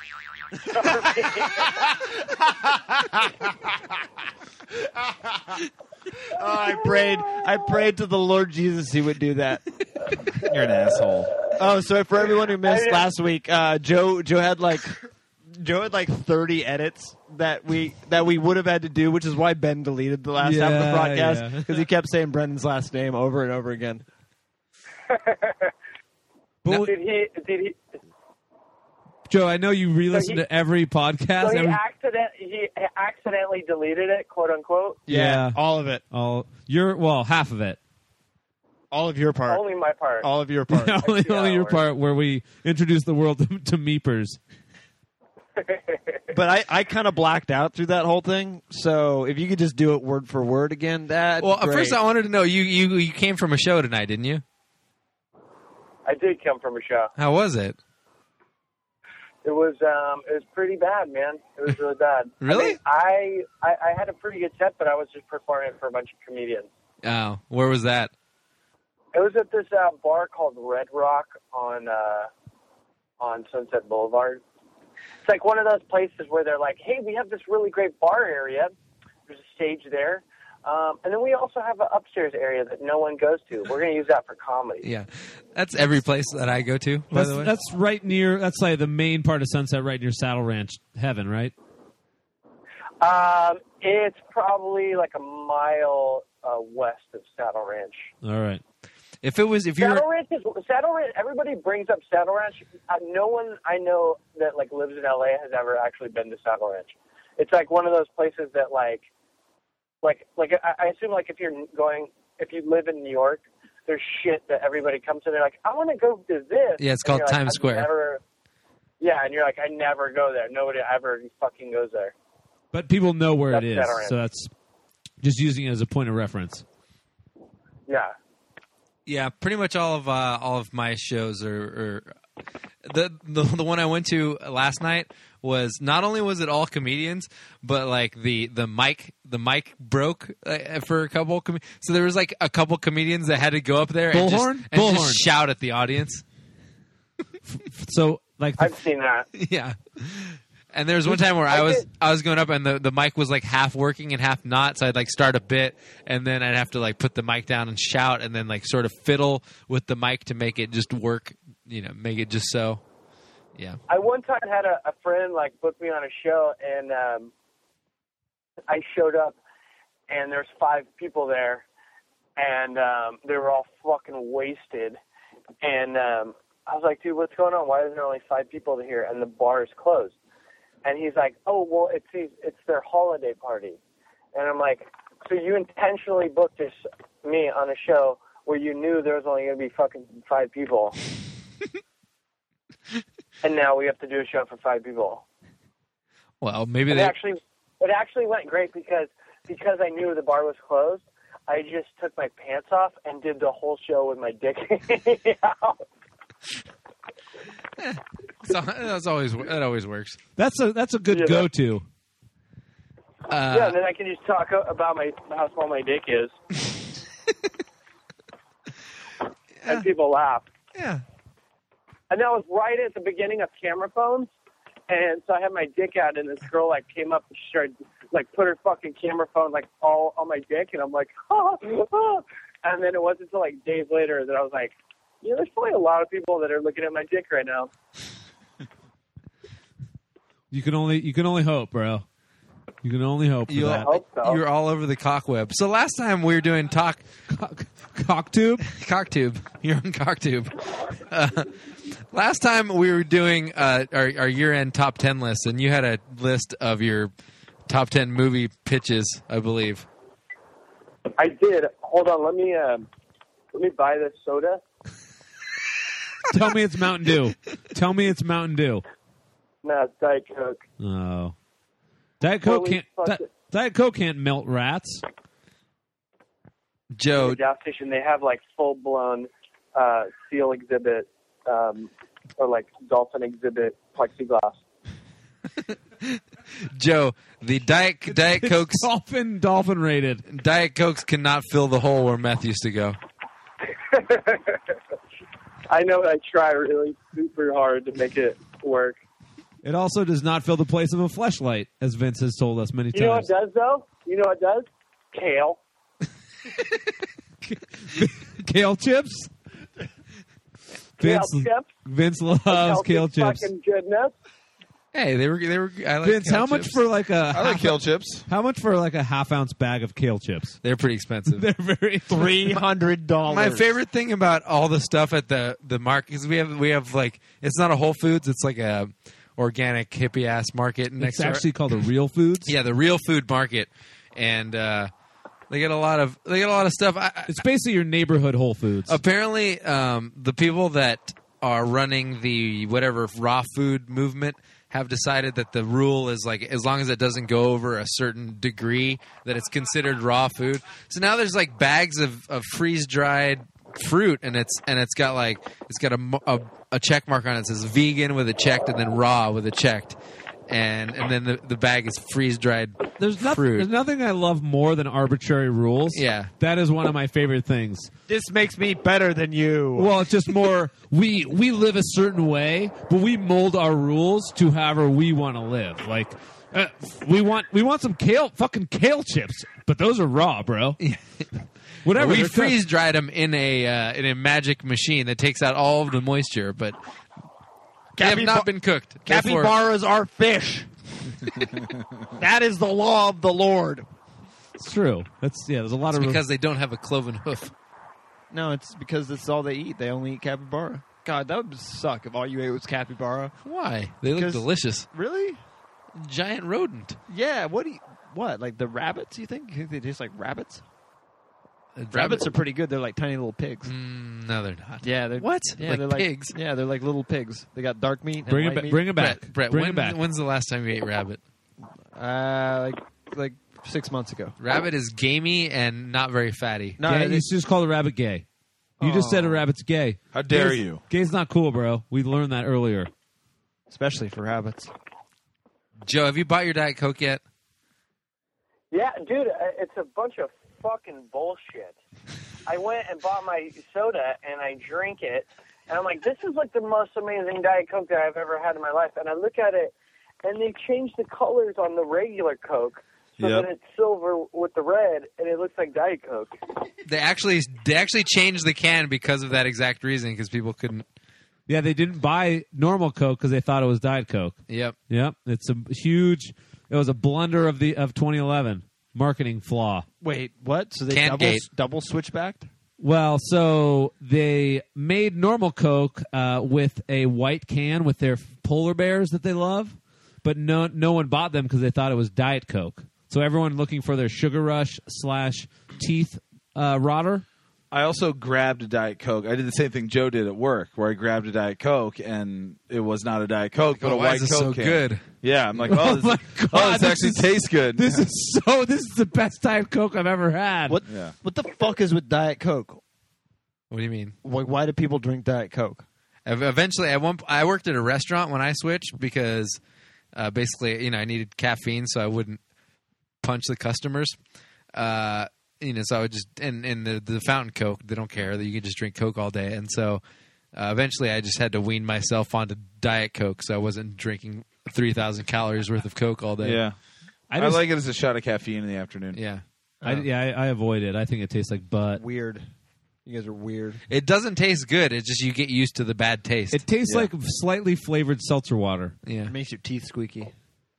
Oh, I prayed. I prayed to the Lord Jesus he would do that. You're an asshole. Oh, so for everyone who missed last week, uh, Joe Joe had like Joe had like thirty edits that we that we would have had to do, which is why Ben deleted the last half of the Yeah, broadcast yeah. because he kept saying Brendan's last name over and over again. But did he? Did he? Joe, I know you re-listen So he- to every podcast. So he every, accident he accidentally deleted it, quote unquote. yeah, all of it. all your well, half of it. All of your part. Only my part. All of your part. only see how only it your works. part where we introduced the world to, to Meepers. But I, I kind of blacked out through that whole thing. So if you could just do it word for word again, that Well, at first I wanted to know you you you came from a show tonight, didn't you? I did come from a show. How was it? It was um, it was pretty bad, man. It was really bad. Really? I, mean, I, I I had a pretty good set, but I was just performing for a bunch of comedians. Oh, where was that? It was at this uh, bar called Red Rock on uh, on Sunset Boulevard. It's like one of those places where they're like, "Hey, we have this really great bar area. There's a stage there, um, and then we also have an upstairs area that no one goes to. We're going to use that for comedy." Yeah, that's every place that I go to. By That's, the way, that's right near. That's like the main part of Sunset, right near Saddle Ranch Heaven, right? Um, it's probably like a mile uh, west of Saddle Ranch. All right. If it was, if you Saddle were, Ranch is Saddle Ranch. Everybody brings up Saddle Ranch. Uh, no one I know that like lives in L A has ever actually been to Saddle Ranch. It's like one of those places that like, like, like I, I assume like if you're going, if you live in New York, there's shit that everybody comes to. They're like, I want to go to this. Yeah, it's And called you're like, Times "I've Square." Never, yeah, and you're like, I never go there. Nobody ever fucking goes there. But people know where That's it is, Saddle Ranch. so that's just using it as a point of reference. Yeah. yeah, pretty much all of uh, all of my shows are. are the, the the one I went to last night was not only was it all comedians, but like the the mic the mic broke uh, for a couple. Com- so there was like a couple comedians that had to go up there and, just, Bullhorn? and Bullhorn. just shout at the audience. So like the, I've seen that. Yeah. And there was one time where I was I was going up and the, the mic was like half working and half not, so I'd like start a bit and then I'd have to like put the mic down and shout and then like sort of fiddle with the mic to make it just work, you know, make it just so. Yeah. I one time had a, a friend like book me on a show, and um, I showed up, and there's five people there, and um, they were all fucking wasted, and um, I was like, dude, what's going on? Why is there only five people here and the bar is closed? And he's like, oh, well, it's it's their holiday party, and I'm like, so you intentionally booked this me on a show where you knew there was only going to be fucking five people. And now we have to do a show for five people. Well, maybe it they actually it actually went great because because I knew the bar was closed. I just took my pants off and did the whole show with my dick out. so that's always that always works. That's a that's a good Yeah. go-to. Uh, yeah, and then I can just talk about my how small my dick is, and people laugh. Yeah. And that was right at the beginning of camera phones. And so I had my dick out, and this girl, like, came up and she started, like, put her fucking camera phone, like, all on my dick. And I'm like, oh, oh. And then it wasn't until, like, days later that I was like, yeah, there's probably a lot of people that are looking at my dick right now. You can only you can only hope, bro. You can only hope for You, that. You're all over the cock web. So last time we were doing talk Cocktube? Cocktube. You're on Cocktube. Uh, last time we were doing uh, our, our year-end top ten list, and you had a list of your top ten movie pitches, I believe. I did. Hold on. Let me, uh, let me buy this soda. Tell me it's Mountain Dew. Tell me it's Mountain Dew. No, it's Diet Coke. Oh. Diet Coke Holy can't fuck Di- it. Diet Coke can't melt rats. Joe, At the gas station, they have like full blown uh, seal exhibit um, or like dolphin exhibit plexiglass. Joe, the Diet Diet It's Cokes dolphin dolphin rated. Diet Cokes cannot fill the hole where meth used to go. I know I try really super hard to make it work. It also does not fill the place of a fleshlight, as Vince has told us many You know what times. it does, though? You know what it does? Kale. Kale chips? Kale Vince, chips. Vince loves Healthy kale chips. Fucking goodness. Hey, they were they were. I like Vince, kale how much chips. for like a? I like half- kale chips. How much for like a half ounce bag of kale chips? They're pretty expensive. They're very Three hundred dollars. My favorite thing about all the stuff at the the market is we have we have like it's not a Whole Foods, it's like a organic hippie ass market next It's to our- actually called a Real Foods. yeah the Real Food Market, and uh, they get a lot of they get a lot of stuff. I, I- It's basically your neighborhood Whole Foods. apparently, um, the people that are running the whatever raw food movement have decided that the rule is like as long as it doesn't go over a certain degree that it's considered raw food. So now there's like bags of, of freeze dried fruit, and it's and it's got like it's got a, mo- a a check mark on it that says vegan with a checked, and then raw with a checked, and and then the, the bag is freeze dried. There's nothing. fruit. There's nothing I love more than arbitrary rules. Yeah. that is one of my favorite things. This makes me better than you. Well, it's just more we we live a certain way, but we mold our rules to however we want to live. Like uh, we want we want some kale, fucking kale chips, but those are raw, bro. Whatever. We they're freeze dried them in a uh, in a magic machine that takes out all of the moisture, but they have Capibar- not been cooked. Therefore- Capybaras are fish. That is the law of the Lord. It's true. That's yeah. There's a lot It's of because they don't have a cloven hoof. No, it's because that's all they eat. They only eat capybara. God, that would suck if all you ate was capybara. Why? They look 'Cause- delicious. Really? Giant rodent. Yeah. What? Do you, what? Like the rabbits? You think? You think they taste like rabbits? Rabbit- Rabbits are pretty good. They're like tiny little pigs. Mm, no, they're not. Yeah, they're What? Yeah, Like they're like pigs? Yeah, they're like little pigs. They got dark meat. And Bring it white back- meat. bring it back. Brett, Brett Bring when, it back. when's the last time you ate rabbit? Uh, like like six months ago. Rabbit is gamey and not very fatty. No, yeah, they- you just call a rabbit gay. You just said a rabbit's gay. How dare Gay's- you? Gay's not cool, bro. We learned that earlier. especially for rabbits. Joe, have you bought your Diet Coke yet? Yeah, dude, uh, it's a bunch of fucking bullshit. I went and bought my soda, and I drink it, and I'm like, this is like the most amazing Diet Coke that I've ever had in my life. And I look at it, and they changed the colors on the regular Coke so Yep. that it's silver with the red, and it looks like Diet Coke. They actually they actually changed the can because of that exact reason, because people couldn't. Yeah, they didn't buy normal Coke because they thought it was Diet Coke. Yep. Yep, it's a huge. It was a blunder of the of twenty eleven marketing flaw. Wait, what? So they Can double, gate. double switchbacked? Well, so they made normal Coke uh, with a white can with their polar bears that they love, but no no one bought them because they thought it was Diet Coke. So everyone looking for their Sugar Rush slash teeth uh, rotter. I also grabbed a Diet Coke. I did the same thing Joe did at work, where I grabbed a Diet Coke, and it was not a Diet Coke, but oh, a why white is this Coke so can. good? Yeah, I'm like, oh, Oh this, my oh, God, this this actually is- tastes good. This is so. This is the best Diet Coke I've ever had. What? Yeah. What the fuck is with Diet Coke? What do you mean? Why, why do people drink Diet Coke? Ev- Eventually, at one, I worked at a restaurant when I switched because uh, basically, you know, I needed caffeine so I wouldn't punch the customers. Uh, you know, so I would just and and the the fountain Coke, they don't care that you can just drink Coke all day, and so uh, eventually I just had to wean myself onto Diet Coke, so I wasn't drinking three thousand calories worth of Coke all day. Yeah. I I, just- like it as a shot of caffeine in the afternoon. Yeah. I, yeah, I, I avoid it. I think it tastes like butt. Weird. You guys are weird. It doesn't taste good. It's just you get used to the bad taste. It tastes Yeah. like slightly flavored seltzer water. yeah. It makes your teeth squeaky.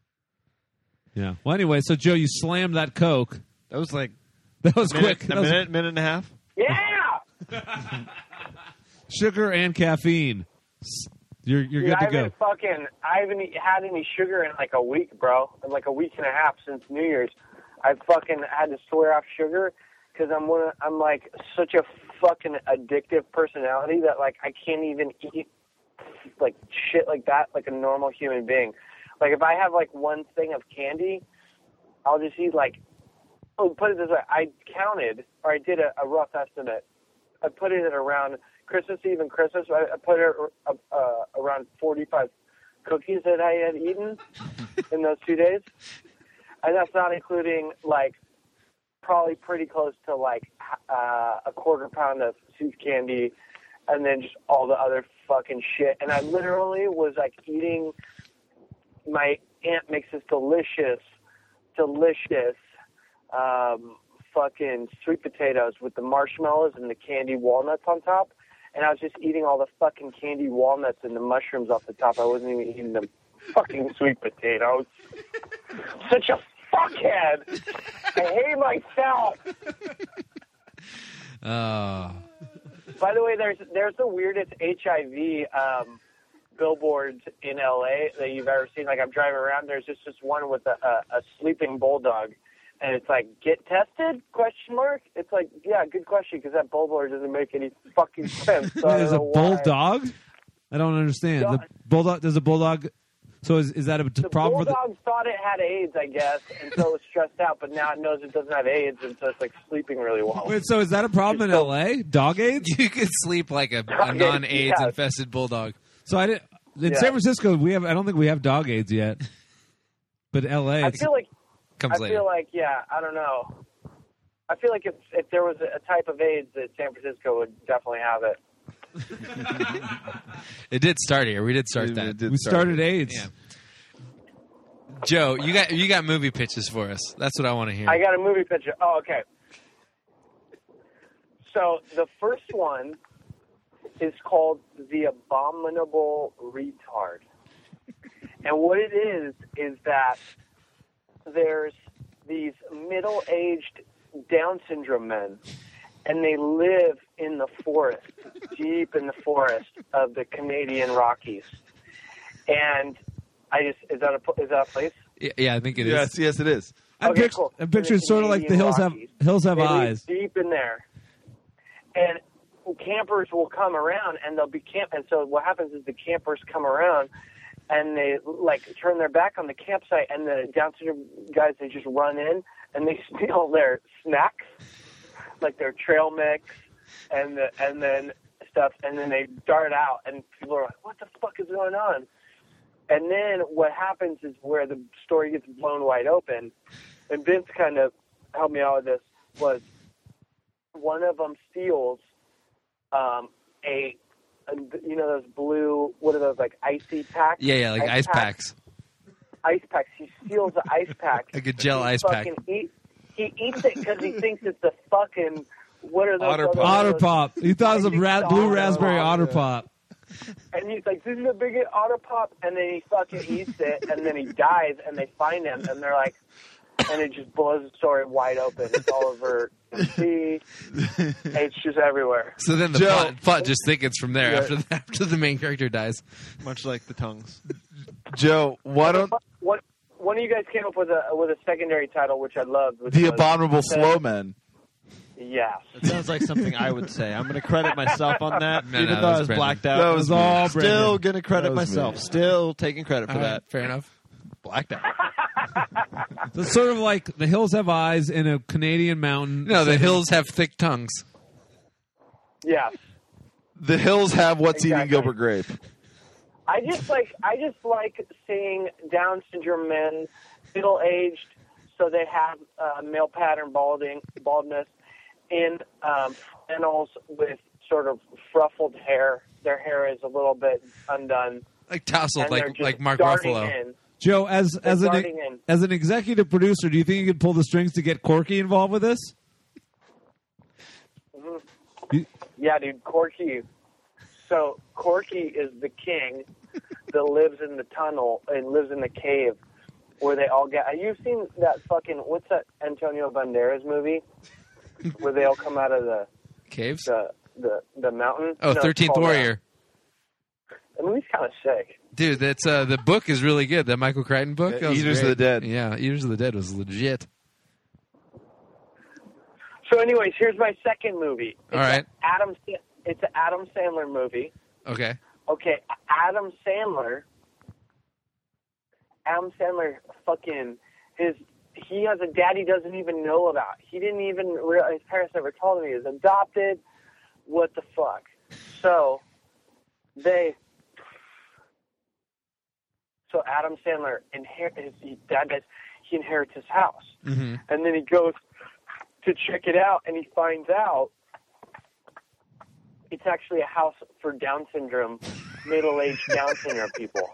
Yeah. Well, anyway, so Joe, you slammed that Coke. That was like That was a minute, quick. a That was minute, minute and a half. Yeah! sugar and caffeine. You're you're Dude, good I to go. haven't fucking, I haven't e- had any sugar in like a week, bro. In like a week and a half since New Year's. I fucking had to swear off sugar because I'm one. of- I'm like such a fucking addictive personality that like I can't even eat like shit like that like a normal human being. Like if I have like one thing of candy, I'll just eat like. Oh, put it this way: I counted, or I did a, a rough estimate. I put it at around Christmas Eve and Christmas. I, I put it uh, uh, around forty-five cookies that I had eaten in those two days, and that's not including like probably pretty close to like uh, a quarter pound of sweet candy, and then just all the other fucking shit. And I literally was like eating. My aunt makes this delicious, delicious. Um, fucking sweet potatoes with the marshmallows and the candy walnuts on top, and I was just eating all the fucking candy walnuts and the mushrooms off the top. I wasn't even eating the fucking sweet potatoes. Such a fuckhead. I hate myself. Oh. By the way, there's there's the weirdest H I V um, billboards in L A that you've ever seen. Like I'm driving around, there's just this one with a, a, a sleeping bulldog. And it's like, get tested? Question mark. It's like, yeah, good question, because that bulldog doesn't make any fucking sense. So I There's don't a know why. bulldog. I don't understand. The bulldog. Does a bulldog So is is that a t- The problem for the? bulldog thought it had AIDS, I guess, and so it was stressed out. But now it knows it doesn't have AIDS, and so it's like sleeping really well. Wait, so is that a problem in L A? Dog AIDS? You could sleep like a, a Dog AIDS, non-AIDS yes. infested bulldog. So I didn't. In Yeah. San Francisco, we have. I don't think we have dog AIDS yet. But L A, I it's, feel like Comes I later. feel like yeah, I don't know. I feel like if if there was a, a type of AIDS, that San Francisco would definitely have it. It did start here. We did start It- that. it did we start started it. AIDS. Yeah. Joe, you got you got movie pitches for us. That's what I want to hear. I got a movie picture. Oh, okay. So the first one is called The Abominable Retard. And what it is, is that there's these middle-aged Down syndrome men, and they live in the forest, deep in the forest of the Canadian Rockies. And I just, is that a, is that a place? Yeah, yeah, I think it is. Yes, yes, it is. I'm, Okay, pict- cool. I'm picturing The sort of like the Canadian hills have Rockies. hills have They live eyes. deep in there. And campers will come around, and they'll be camp. And so what happens is the campers come around, and they like turn their back on the campsite, and the Down syndrome guys, they just run in and they steal their snacks, like their trail mix, and the, and then stuff, and then they dart out, and people are like, "What the fuck is going on?" And then what happens is where the story gets blown wide open, and Vince kind of helped me out with this, was one of them steals um, a, a, you know, those blue, what are those, like icy packs? Yeah, yeah, like ice packs. Ice packs. He steals the ice pack. Like a gel He ice pack. fucking Eat, he eats it because he thinks it's a fucking, what are those? Otter other Pop. Otter those- Pop. He thought it was a Like, ra- it's blue Otter raspberry Pop. Otter Pop. And he's like, "This is a big Otter Pop," and then he fucking eats it, and then he dies, and they find him, and they're like, and it just blows the story wide open. It's all over the sea. It's just everywhere. So then the Joe- plot, plot just thickens from there Yeah. after the, after the main character dies. Much like the tongues. Joe, why don't What? One of you guys came up with a with a secondary title, which I loved. Which the was- abominable slow men? Yes. It sounds like something I would say. I'm going to credit myself on that, No, even no, though that I was was Brendan. blacked out. That was all Still Brendan. going to credit That was myself. me. Still taking credit for All right, that. fair enough. Blacked out. So it's sort of like the hills have eyes in a Canadian mountain. No, the setting. hills have thick tongues. Yes. The hills have what's eating Exactly. Gilbert Grape. I just like I just like seeing Down syndrome men, middle aged, so they have uh, male pattern balding baldness, in um, flannels with sort of ruffled hair. Their hair is a little bit undone, Like tousled, and they're like just like Mark darting Ruffalo. in. Joe, as as an darting in. as an executive producer, do you think you could pull the strings to get Corky involved with this? Mhm. You- Yeah, dude, Corky. So Corky is the king that lives in the tunnel and lives in the cave where they all get. Have you seen that fucking what's that Antonio Banderas movie where they all come out of the Caves? the the, the mountain? Oh, No, it's thirteenth called, uh, Warrior. The movie's kind of sick. Dude, that's uh, the book is really good. That Michael Crichton book. Yeah, That was Eaters of great. the Dead. Yeah, Eaters of the Dead was legit. So, anyways, here's my second movie. It's All right. a Adam. Sa- It's an Adam Sandler movie. Okay. Okay, Adam Sandler. Adam Sandler, fucking his. He has a dad he doesn't even know about. He didn't even realize. His parents never told him he was adopted. What the fuck? So they. So Adam Sandler inherit his, his dad dies. He inherits his house, Mm-hmm. and then he goes to check it out, and he finds out it's actually a house for Down syndrome, middle-aged Down syndrome people.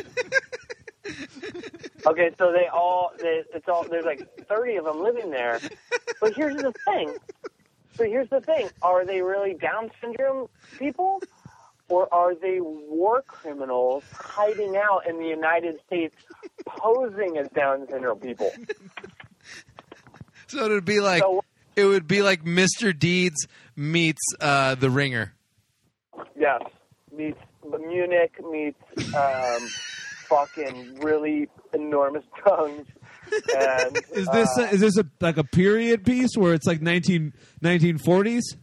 Okay, so they all, they, it's all, there's like thirty of them living there. But here's the thing. But here's the thing. Are they really Down syndrome people? Or are they war criminals hiding out in the United States posing as Down syndrome people? So it would be like So- it would be like Mister Deeds meets uh, The Ringer. Yes. Meets Munich, meets um, fucking really enormous tongues. And, Is this uh, a, is this a like a period piece where it's like nineteen nineteen forties?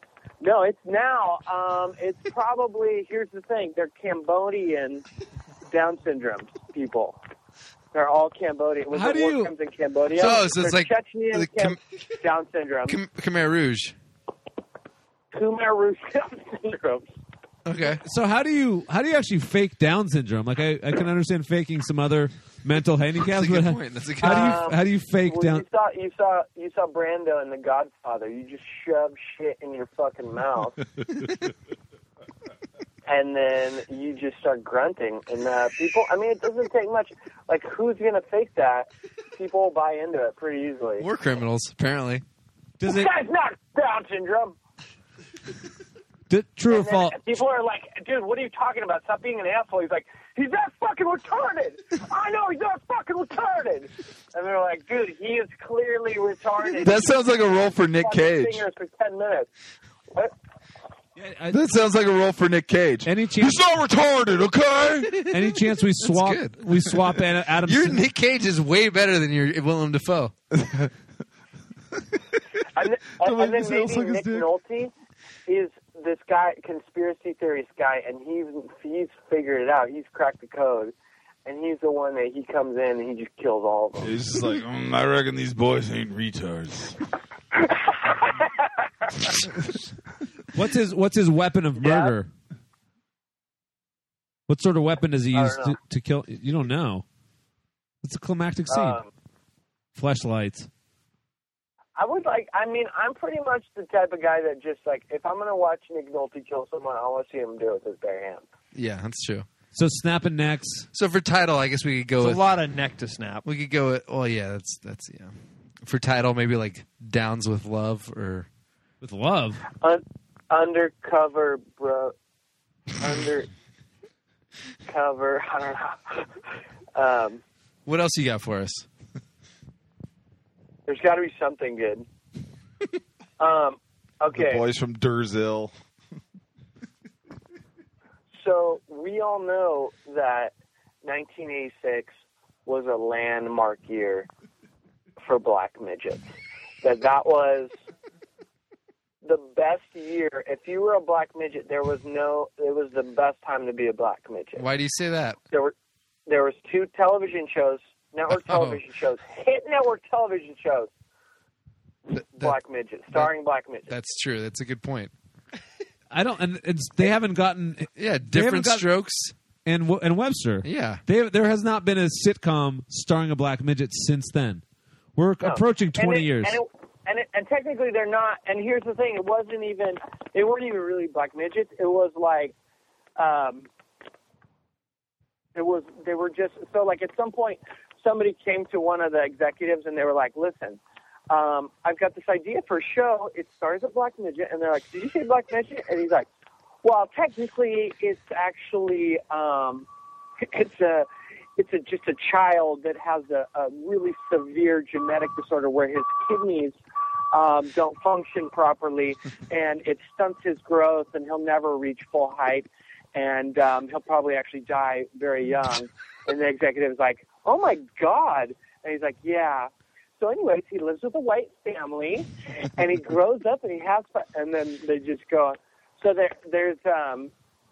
No, it's now. Um, it's probably, here's the thing, they're Cambodian, Down syndrome people. They're all Cambodian. Was How it do war you- crimes in Cambodia? So- so it's There's like Chechnya the Cam- Down syndrome. Khmer Khmer Rouge. Khmer Rouge Down syndrome. Okay. So how do you how do you actually fake Down syndrome? Like I, I can understand faking some other mental handicaps, That's a good but point. That's a good how do you Um, how do you fake well, Down? You saw, you saw, you saw Brando in The Godfather. You just shove shit in your fucking mouth, and then you just start grunting. And uh, people, I mean, it doesn't take much. Like, who's gonna fake that? People will buy into it pretty easily. War criminals, apparently. Does this it? guy's not Down syndrome. D- true or And then false? people are like, dude, what are you talking about? Stop being an asshole. He's like, he's not fucking retarded. I know he's not fucking retarded. And they're like, dude, he is clearly retarded. That sounds like a role for Nick Fucking Cage. Fingers for ten minutes. What? That sounds like a role for Nick Cage. Any chance? He's not retarded, okay? Any chance we swap? good. We swap Ad- Adam. Your Sand- Nick Cage is way better than your Willem Dafoe. And, th- and, make and then me sound maybe like a Nick dick. Nolte is this guy, conspiracy theorist guy, and he's he's figured it out. He's cracked the code, and he's the one that he comes in and he just kills all of them. He's just like, mm, I reckon these boys ain't retards. What's his What's his weapon of murder? What sort of weapon does he I use don't to, know. to kill? You don't know. It's a climactic scene. Um, Fleshlights. I would like. I mean, I'm pretty much the type of guy that just like, if I'm gonna watch Nick Nolte kill someone, I want to see him do it with his bare hands. Yeah, that's true. So snapping necks. So for title, I guess we could go It's with a lot of neck to snap. We could go with. Oh yeah, that's that's yeah. For title, maybe like Downs with Love or with Love. Un- undercover, bro. Under. Cover. I don't know. Um, what else you got for us? there's got to be something good. Um. Okay. The boys from Durzil. So we all know that nineteen eighty-six was a landmark year for black midgets. That that was the best year. If you were a black midget, there was no. It was the best time to be a black midget. Why do you say that? There were there was two television shows, network Oh. television shows, hit network television shows. Th- that- Black midgets, starring black midgets. That's true. That's a good point. I don't, and it's, they haven't gotten. Yeah, they different haven't gotten- strokes. And W- and Webster. Yeah. They, there has not been a sitcom starring a black midget since then. We're No. approaching And twenty it- years. And, it, and, it, and technically they're not. And here's the thing: it wasn't even. They weren't even really black midgets. It was like, um, it was. They were just so like at some point somebody came to one of the executives and they were like, "Listen, um, I've got this idea for a show. It stars a black midget." And they're like, "Did you say black midget?" And he's like, "Well, technically, it's actually um, it's a." It's a, just a child that has a, a really severe genetic disorder where his kidneys um, don't function properly, and it stunts his growth, and he'll never reach full height, and um, he'll probably actually die very young." And the executive's like, "Oh my God!" And he's like, "Yeah." So, anyways, he lives with a white family, and he grows up, and he has, and then they just go. So there, there's um,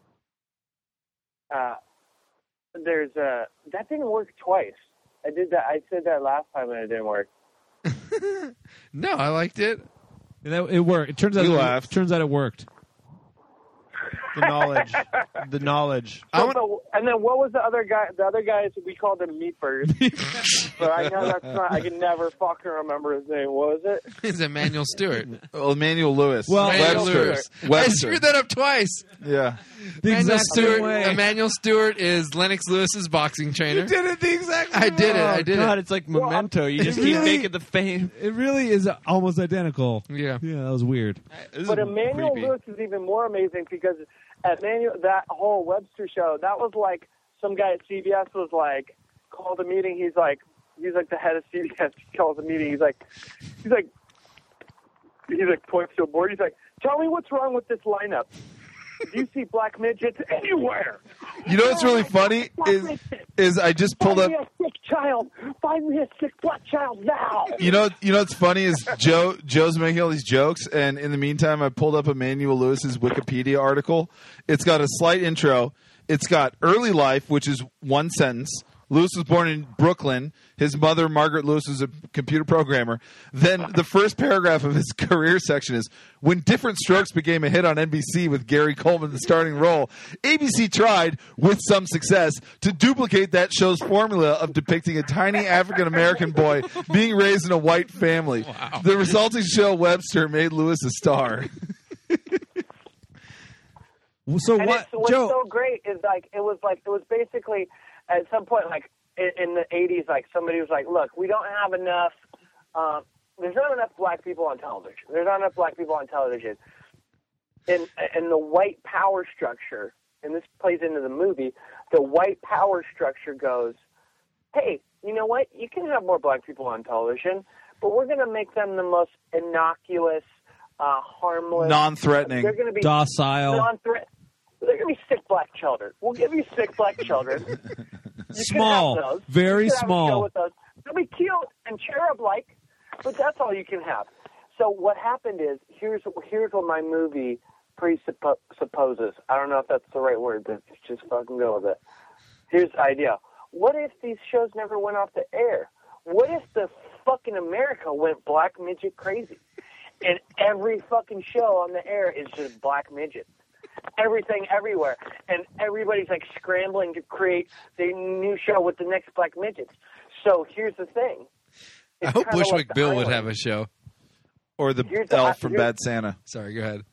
uh. There's uh that didn't work twice. I did that. I said that last time and it didn't work. No, I liked it. That, it worked. It turns out. We It, laughed. turns out it worked. The knowledge. the knowledge. So, but, and then what was the other guy? The other guys we called him Meatbird. But I know that's not. I can never fucking remember his name. What was it? It's Emmanuel Stewart. Well, Emmanuel Lewis. Well, Emmanuel Webster. Lewis. I Webster. screwed that up twice. Yeah. The Emmanuel exact same Stewart. way. Emmanuel Stewart is Lennox Lewis's boxing trainer. You did it the exact. I did it. I Oh, did God, it. it's like Memento. You just It keep really- making the fame. It really is almost identical. Yeah. Yeah, that was weird. But Emmanuel Lewis is even more amazing because Emmanuel, that whole Webster show, that was like some guy at C B S was like called a meeting. He's like, he's like the head of C B S. He calls a meeting. He's like, he's like, he's like points to a board. He's like, "Tell me what's wrong with this lineup. Do you see black midgets anywhere?" You know what's really funny is is I just pulled up. Find me a sick child. Find me a sick black child now. You know, you know what's funny is Joe. Joe's making all these jokes, and in the meantime, I pulled up Emmanuel Lewis's Wikipedia article. It's got a slight intro, it's got early life, which is one sentence. Lewis was born in Brooklyn. His mother, Margaret Lewis, was a computer programmer. Then the first paragraph of his career section is, when Different Strokes became a hit on N B C with Gary Coleman in the starting role, A B C tried, with some success, to duplicate that show's formula of depicting a tiny African-American boy being raised in a white family. Wow. The resulting show, Webster, made Lewis a star. So and what, it's, what's Joe? so great is like it was like it was basically at some point like in, in the eighties, like somebody was like, look, we don't have enough. Um, there's not enough black people on television. There's not enough black people on television. And and the white power structure, and this plays into the movie. The white power structure goes, hey, you know what? You can have more black people on television, but we're going to make them the most innocuous, uh, harmless, non-threatening, they're going to be docile, non-threat. They're going to be sick black children. We'll give you sick black children. You Small, can have those. very You can have a small. show with those. They'll be cute and cherub-like, but that's all you can have. So what happened is, here's here's what my movie presupposes. I don't know if that's the right word, but just fucking go with it. Here's the idea. What if these shows never went off the air? What if the fucking America went black midget crazy? And every fucking show on the air is just black midgets. Everything everywhere. And everybody's like scrambling to create the new show with the next black midgets. So here's the thing. I It's hope kinda Bushwick like the Bill would island. have a show. Or the Here's the- elf from here's- Bad Santa. Sorry, go ahead.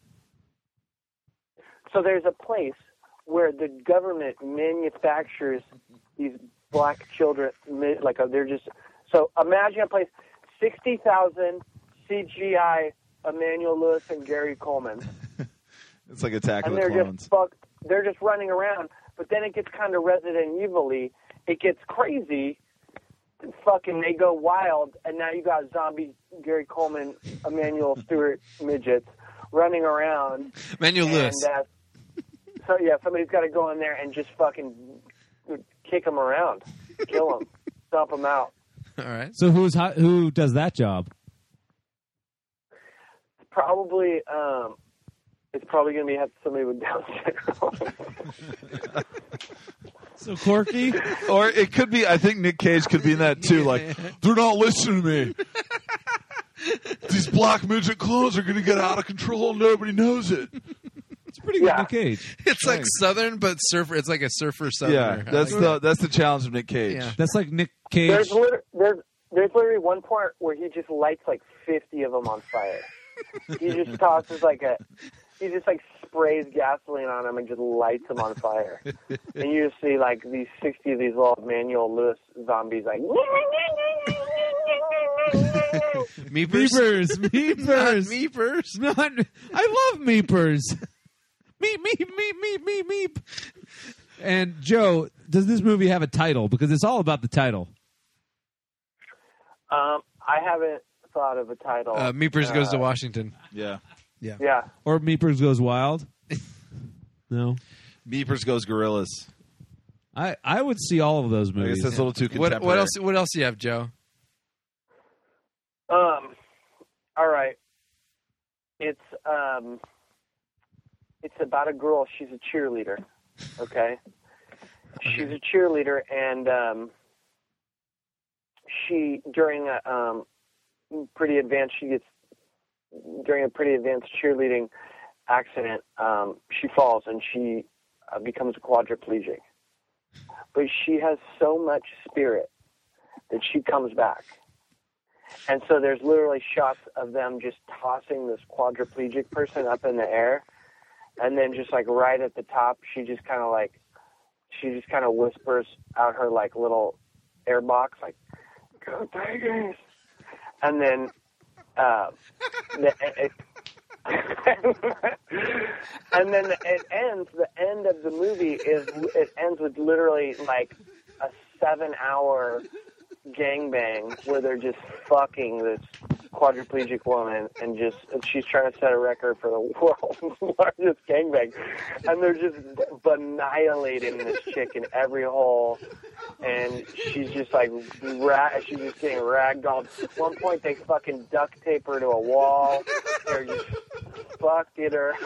So there's a place where the government manufactures these black children, mi- like uh, they're just. So imagine a place, sixty thousand C G I Emmanuel Lewis and Gary Coleman, It's like Attack of and the they're Clones. just fuck, they're just running around. But then it gets kind of Resident Evil-y. It gets crazy. Fucking, they go wild, and now you got zombie Gary Coleman, Emmanuel Stewart midgets running around. Emmanuel And, Lewis. uh, so yeah, somebody's got to go in there and just fucking kick them around, kill them, stomp them out. All right. So who's hi- who does that job? Probably, um, it's probably going to be have somebody with Down syndrome. So quirky? Or it could be, I think Nick Cage could be in that too. Like, they're not listening to me. These black midget clones are going to get out of control. Nobody knows it. It's pretty good, Nick Cage. It's like Southern, but surfer. It's like a surfer Southerner. Yeah, that's I like the that. that's the challenge of Nick Cage. Yeah. That's like Nick Cage. There's, liter- there's, there's literally one part where he just lights like fifty of them on fire. He just tosses like a, he just like sprays gasoline on them and just lights them on fire. And you just see like these sixty of these little Emmanuel Lewis zombies like. Meepers. Meepers. Meepers. Meepers. Not, I love Meepers. Meep, meep, meep, meep, meep, meep. And Joe, does this movie have a title? Because it's all about the title. Um, I haven't thought of a title. Uh, Meepers goes to Uh, Washington. Yeah. Yeah. Yeah. Or Meepers Goes Wild. No. Meepers Goes Gorillas. I, I would see all of those I movies. guess that's a little too What, contemporary. what else? What else do you have, Joe? Um, all right. It's um, it's about a girl. She's a cheerleader. Okay. She's a cheerleader, and um, she during a um, pretty advanced. She gets during a pretty advanced cheerleading accident. Um, she falls and she uh, becomes a quadriplegic. But she has so much spirit that she comes back. And so there's literally shots of them just tossing this quadriplegic person up in the air. And then just like right at the top, she just kind of like, she just kind of whispers out her like little air box, like, "Go Tigers." And then, uh, the, it, and then it ends, the end of the movie is, it ends with literally like a seven hour gangbang where they're just fucking this quadriplegic woman and just and she's trying to set a record for the world's largest gangbang, and they're just annihilating this chick in every hole, and she's just like ra- she's just getting ragdolled. At one point they fucking duct tape her to a wall. They're just fucked it her.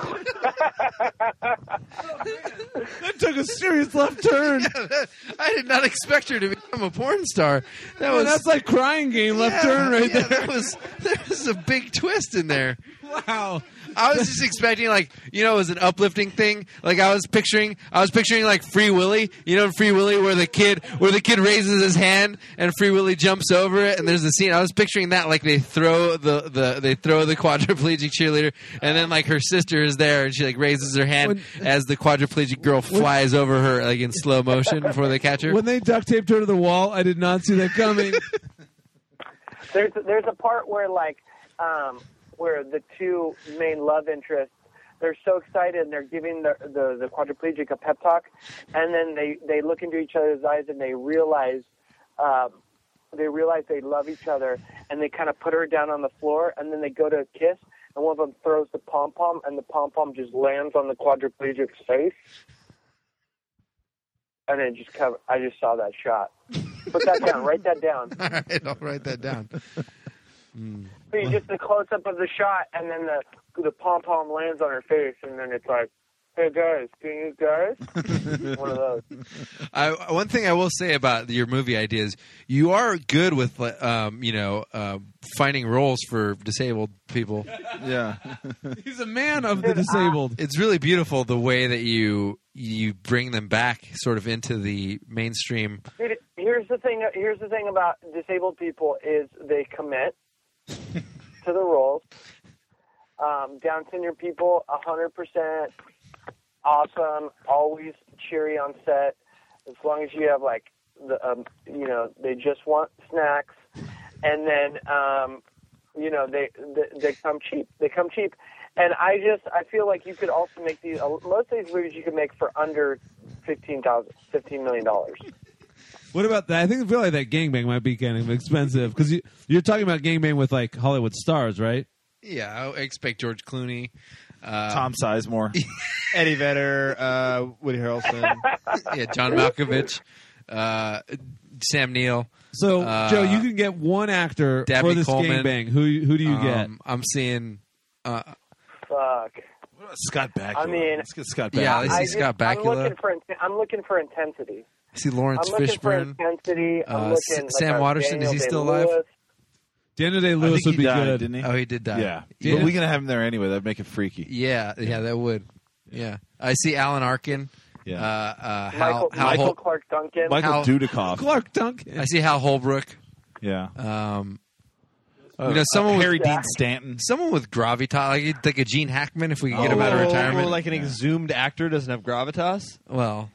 That took a serious left turn. I did not expect her to become a porn star. That Man, was that's like Crying Game left yeah, turn right yeah, there. That was there was a big twist in there. Wow. I was just expecting, like, you know, it was an uplifting thing. Like, I was picturing, I was picturing like Free Willy. You know, Free Willy, where the kid, where the kid raises his hand and Free Willy jumps over it, and there's a scene. I was picturing that, like they throw the, the they throw the quadriplegic cheerleader, and then like her sister is there, and she like raises her hand when, as the quadriplegic girl flies when, over her, like in slow motion before they catch her. When they duct taped her to the wall, I did not see that coming. There's there's a part where like. Um, where the two main love interests, they're so excited and they're giving the, the, the quadriplegic a pep talk, and then they, they look into each other's eyes and they realize um, they realize they love each other, and they kind of put her down on the floor, and then they go to kiss, and one of them throws the pom-pom, and the pom-pom just lands on the quadriplegic's face. And then just cover, I just saw that shot. Put that down. Write that down. All right, I'll write that down. Mm. See, just the close-up of the shot, and then the the pom-pom lands on her face, and then it's like, hey, guys, can you guys? One of those. I, one thing I will say about your movie ideas, you are good with, um, you know, uh, finding roles for disabled people. Yeah. He's a man of the disabled. It's really beautiful the way that you you bring them back sort of into the mainstream. Here's the thing, here's the thing about disabled people is they commit to the roles. Um, Down syndrome people, one hundred percent awesome, always cheery on set. As long as you have, like, the, um, you know, they just want snacks. And then, um, you know, they, they they come cheap. They come cheap. And I just, I feel like you could also make these, most of these movies you could make for under fifteen thousand dollars, fifteen million dollars. What about that? I think I feel like that gangbang might be kind of expensive because you, you're talking about gangbang with like Hollywood stars, right? Yeah, I expect George Clooney, uh, Tom Sizemore, Eddie Vedder, uh, Woody Harrelson, yeah, John Malkovich, uh, Sam Neill. So uh, Joe, you can get one actor Dabney for this Coleman. gangbang. Who who do you um, get? I'm seeing. Uh, Fuck. Scott Bakula. I mean, let's get Scott Bakula. Yeah, let's see I just, Scott I'm Bakula. looking for, I'm looking for intensity. I see Lawrence I'm looking Fishburne. for intensity. I'm Uh, looking, S- Sam like, Waterston, Daniel is he still Day-Lewis. alive? Daniel I Day-Lewis think would he be died, good. didn't he? Oh, he did die. Yeah. Yeah. But we're going to have him there anyway. That'd make it freaky. Yeah, yeah, that would. Yeah, I see Alan Arkin. Yeah. Uh, uh, Hal, Michael, Hal Michael Hol- Clark Duncan. Michael Hal- Dudikoff. Clark Duncan. I see Hal Holbrook. Yeah. Um, Uh, you know, someone uh, with, Harry Dean Stanton. someone with gravitas, like, like a Gene Hackman, if we could get him out of Oh, retirement. like an exhumed actor doesn't have gravitas. Well,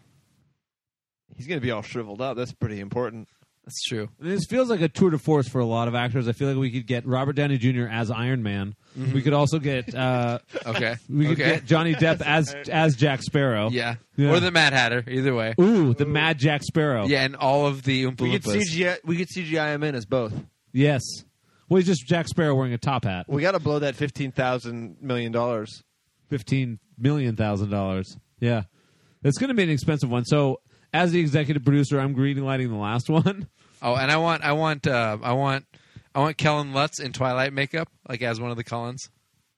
He's going to be all shriveled up. That's pretty important. that's true. This feels like a tour de force for a lot of actors. I feel like we could get Robert Downey Junior as Iron Man. Mhm. We could also get uh, Okay, we could okay. get Johnny Depp as as Jack Sparrow. Yeah. Yeah. or the Mad Hatter. Either way. Ooh, the Mad Jack Sparrow. Yeah, and all of the Oompa We could Loompas. C G I. We could C G I him in as both. Yes. Well, he's just Jack Sparrow wearing a top hat. We got to blow that fifteen thousand million dollars. Fifteen million thousand dollars. Yeah, it's going to be an expensive one. So, as the executive producer, I'm green lighting the last one. Oh, and I want, I want, uh, I want, I want Kellen Lutz in Twilight makeup, like as one of the Cullens.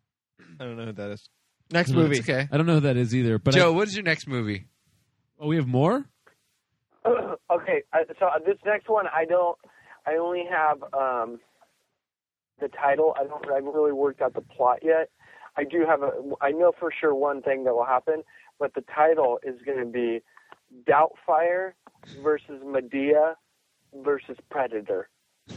I don't know who that is. Next No, movie. It's okay. I don't know who that is either. But Joe, I, what is your next movie? oh, we have more. Okay, uh, so this next one, I don't. I only have um, the title. I don't. I haven't really worked out the plot yet. I do have a. I know for sure one thing that will happen, but the title is going to be Doubtfire versus Medea versus Predator.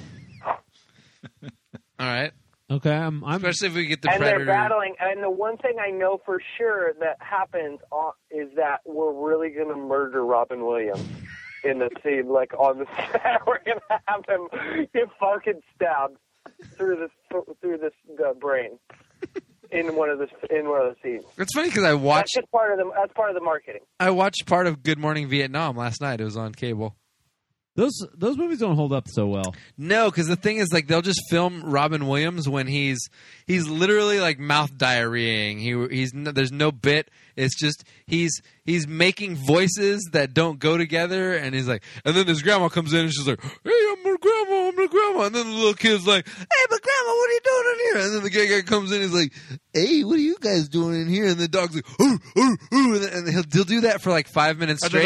All right. Okay, I'm. I'm Especially if we get the and Predator. they're battling. And the one thing I know for sure that happens on, is that we're really going to murder Robin Williams in the scene, like on the set. We're going to have him get fucking stabbed through this through this the brain in one of the in one of the scenes. It's funny because I watched. That's just part of the that's part of the marketing. I watched part of Good Morning Vietnam last night. It was on cable. those those movies don't hold up so well. No, because the thing is, like, they'll just film Robin Williams when he's he's literally like mouth diarrheaing. He he's no, there's no bit. It's just he's he's making voices that don't go together, and he's like, and then his grandma comes in and she's like, "Hey, I'm my grandma, I'm my grandma," and then the little kid's like, "Hey, but grandma, what are you doing in here. And then the gay guy comes in. He's like, hey, what are you guys doing in here? And the dog's like, ooh, ooh, ooh. And, then, and he'll, he'll do that for like five minutes straight.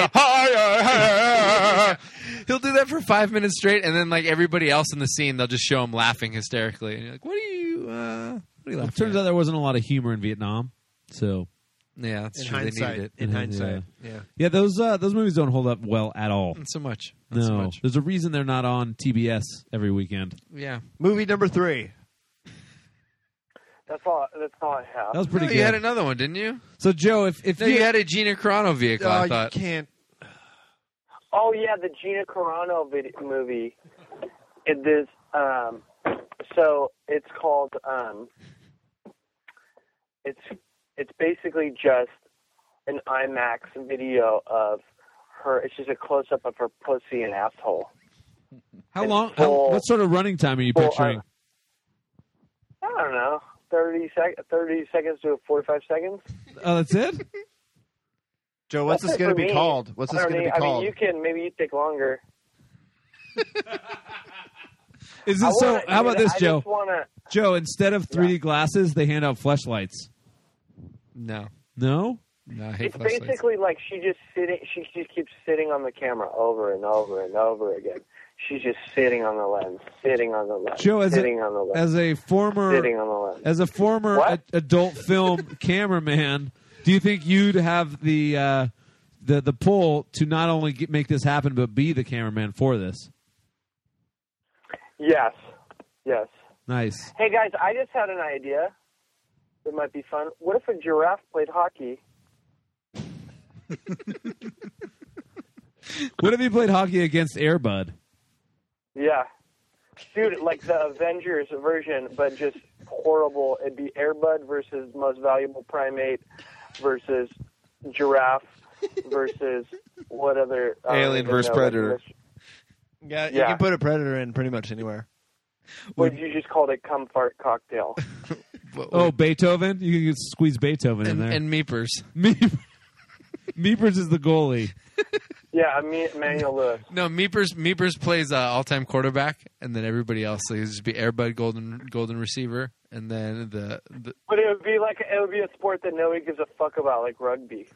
He'll do that for five minutes straight. And then like everybody else in the scene, they'll just show him laughing hysterically. And you're like, what are you, uh, what are you laughing It turns at? out there wasn't a lot of humor in Vietnam. So, yeah, that's In true. They hindsight. needed it. In hindsight. Yeah, Yeah. yeah those uh, those movies don't hold up well at all. Not so much. No, Not so much. there's a reason they're not on T B S every weekend. Yeah. Movie number three. That's all. That's all I have. That was pretty No, good. You had another one, didn't you? So, Joe, if if No, you had a Gina Carano vehicle. Oh, I you thought. can't. Oh yeah, the Gina Carano vid- movie. It is. Um, so it's called. Um, it's it's basically just an IMAX video of her. It's just a close up of her pussy and asshole. How It's long? How, full- what sort of running time are you full, picturing? uh, I don't know. Thirty sec. Thirty seconds to forty-five seconds. Oh, that's it. Joe, what's That's this it going to for be me. called? What's I this don't going to need- be I called? mean, you can maybe you take longer. Is I this so? wanna- How about this, I Joe? just wanna, Joe, instead of three D glasses, they hand out fleshlights. No. No. No, I hate it's flashlights. basically like she just sitting. She just keeps sitting on the camera over and over and over again. She's just sitting on the lens, sitting on the lens, Joe, as sitting a, on the lens, as a former sitting on the lens. as a former What? a- adult film cameraman, do you think you'd have the uh, the the pull to not only get, make this happen, but be the cameraman for this? Yes, yes. Nice. Hey guys, I just had an idea that might be fun. What if a giraffe played hockey? What if you played hockey against Airbud? Yeah, dude, like the Avengers version, but just horrible. It'd be Airbud versus most valuable primate versus giraffe versus what other I don't Alien even versus know, Predator. like, Yeah, you Yeah. can put a Predator in pretty much anywhere. What you just called it, cum fart cocktail. Oh, Beethoven! You can squeeze Beethoven in and, there. and Meepers. Meep- Meepers is the goalie. Yeah, I mean Emmanuel Lewis. No, Meepers. Meepers plays uh, all-time quarterback, and then everybody else. So he'd just be Airbud golden golden receiver, and then the, the But it would be like it would be a sport that nobody gives a fuck about, like rugby.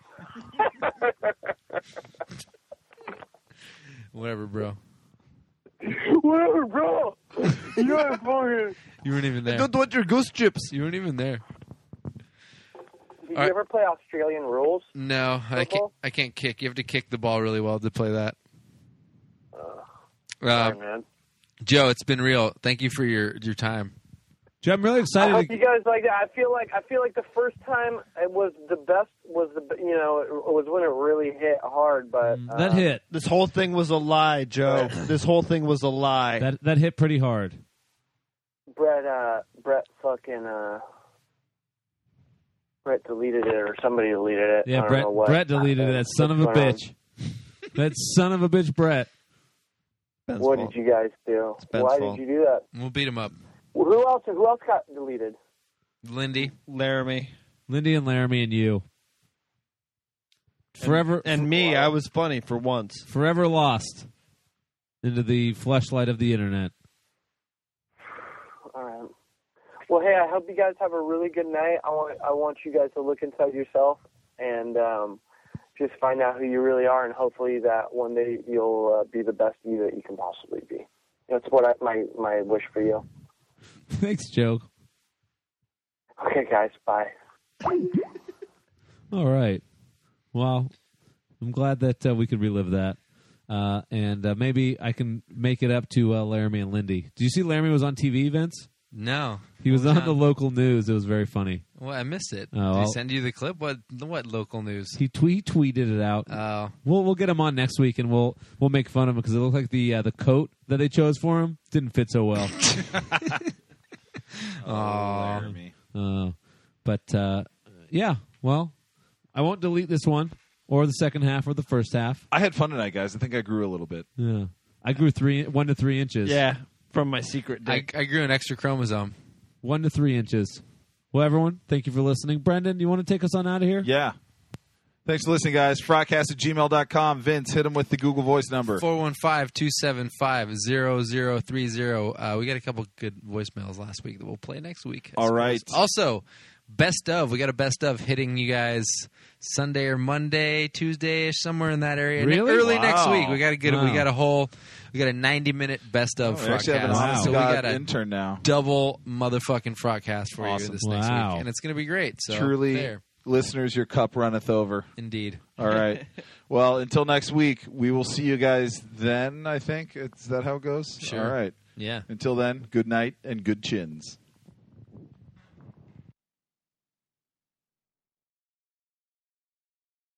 whatever, bro. Whatever, bro. You know what fucking. You weren't even there. I don't want your goose chips. You weren't even there. Did All you right. ever play Australian rules? No, I can't. Football? I can't kick. You have to kick the ball really well to play that. Sorry, Uh, man. Joe, it's been real. Thank you for your your time. Joe, I'm really I excited. hope To, you guys like that. I feel like I feel like the first time it was the best. Was the you know it was when it really hit hard, but uh, that hit. This whole thing was a lie, Joe. This whole thing was a lie. That that hit pretty hard. Brett, uh, Brett, fucking, uh, Brett deleted it or somebody deleted it. I Yeah, don't Brett. know what. Brett deleted it. That son of a What's going on? bitch. That son of a bitch, Brett. Ben's What fault. did you guys do? Ben's Why fault. did you do that? We'll beat him up. Well, who else? Who else got deleted? Lindy. Laramie. Lindy and Laramie and you. Forever And me, I was funny for once. forever lost into the fleshlight of the internet. All right. Well, hey, I hope you guys have a really good night. I want I want you guys to look inside yourself and um, just find out who you really are, and hopefully that one day you'll uh, be the best you that you can possibly be. That's what I, my my wish for you. Thanks, Joe. Okay, guys. Bye. All right. Well, I'm glad that uh, we could relive that. Uh, and uh, maybe I can make it up to uh, Laramie and Lindy. Did you see Laramie was on T V, Vince? No. He was What on the local news. It was very funny. Well, I missed it. Oh, Did I'll- he send you the clip? What what local news? He tweet tweeted it out. Oh. We'll we'll get him on next week, and we'll we'll make fun of him because it looked like the uh, the coat that they chose for him didn't fit so well. Oh, Laramie. Uh, but uh, yeah, well, I won't delete this one or the second half or the first half. I had fun tonight, guys. I think I grew a little bit. Yeah, I grew three one to three inches. Yeah, from my secret I, dick. I grew an extra chromosome. One to three inches. Well, everyone, thank you for listening. Brendan, you want to take us on out of here? Yeah. Thanks for listening, guys. Frogcast at gmail dot com. Vince, hit him with the Google Voice number. four one five, two seven five, zero zero three zero. Uh, we got a couple good voicemails last week that we'll play next week. All right. Also, best of. We got a best of hitting you guys Sunday or Monday, Tuesday-ish, somewhere in that area. Really? Early Wow. next week. We got to get. Wow. We got a whole. We got a ninety minute best of Oh, we actually have an Frogcast. honest So to we God got a intern now. double motherfucking Frogcast for Awesome. you this next Wow. week, and it's going to be great. So Truly, there. listeners, your cup runneth over. Indeed. All right. Well, until next week, we will see you guys then, I think. Is that how it goes? Sure. All right. Yeah. Until then, good night and good chins.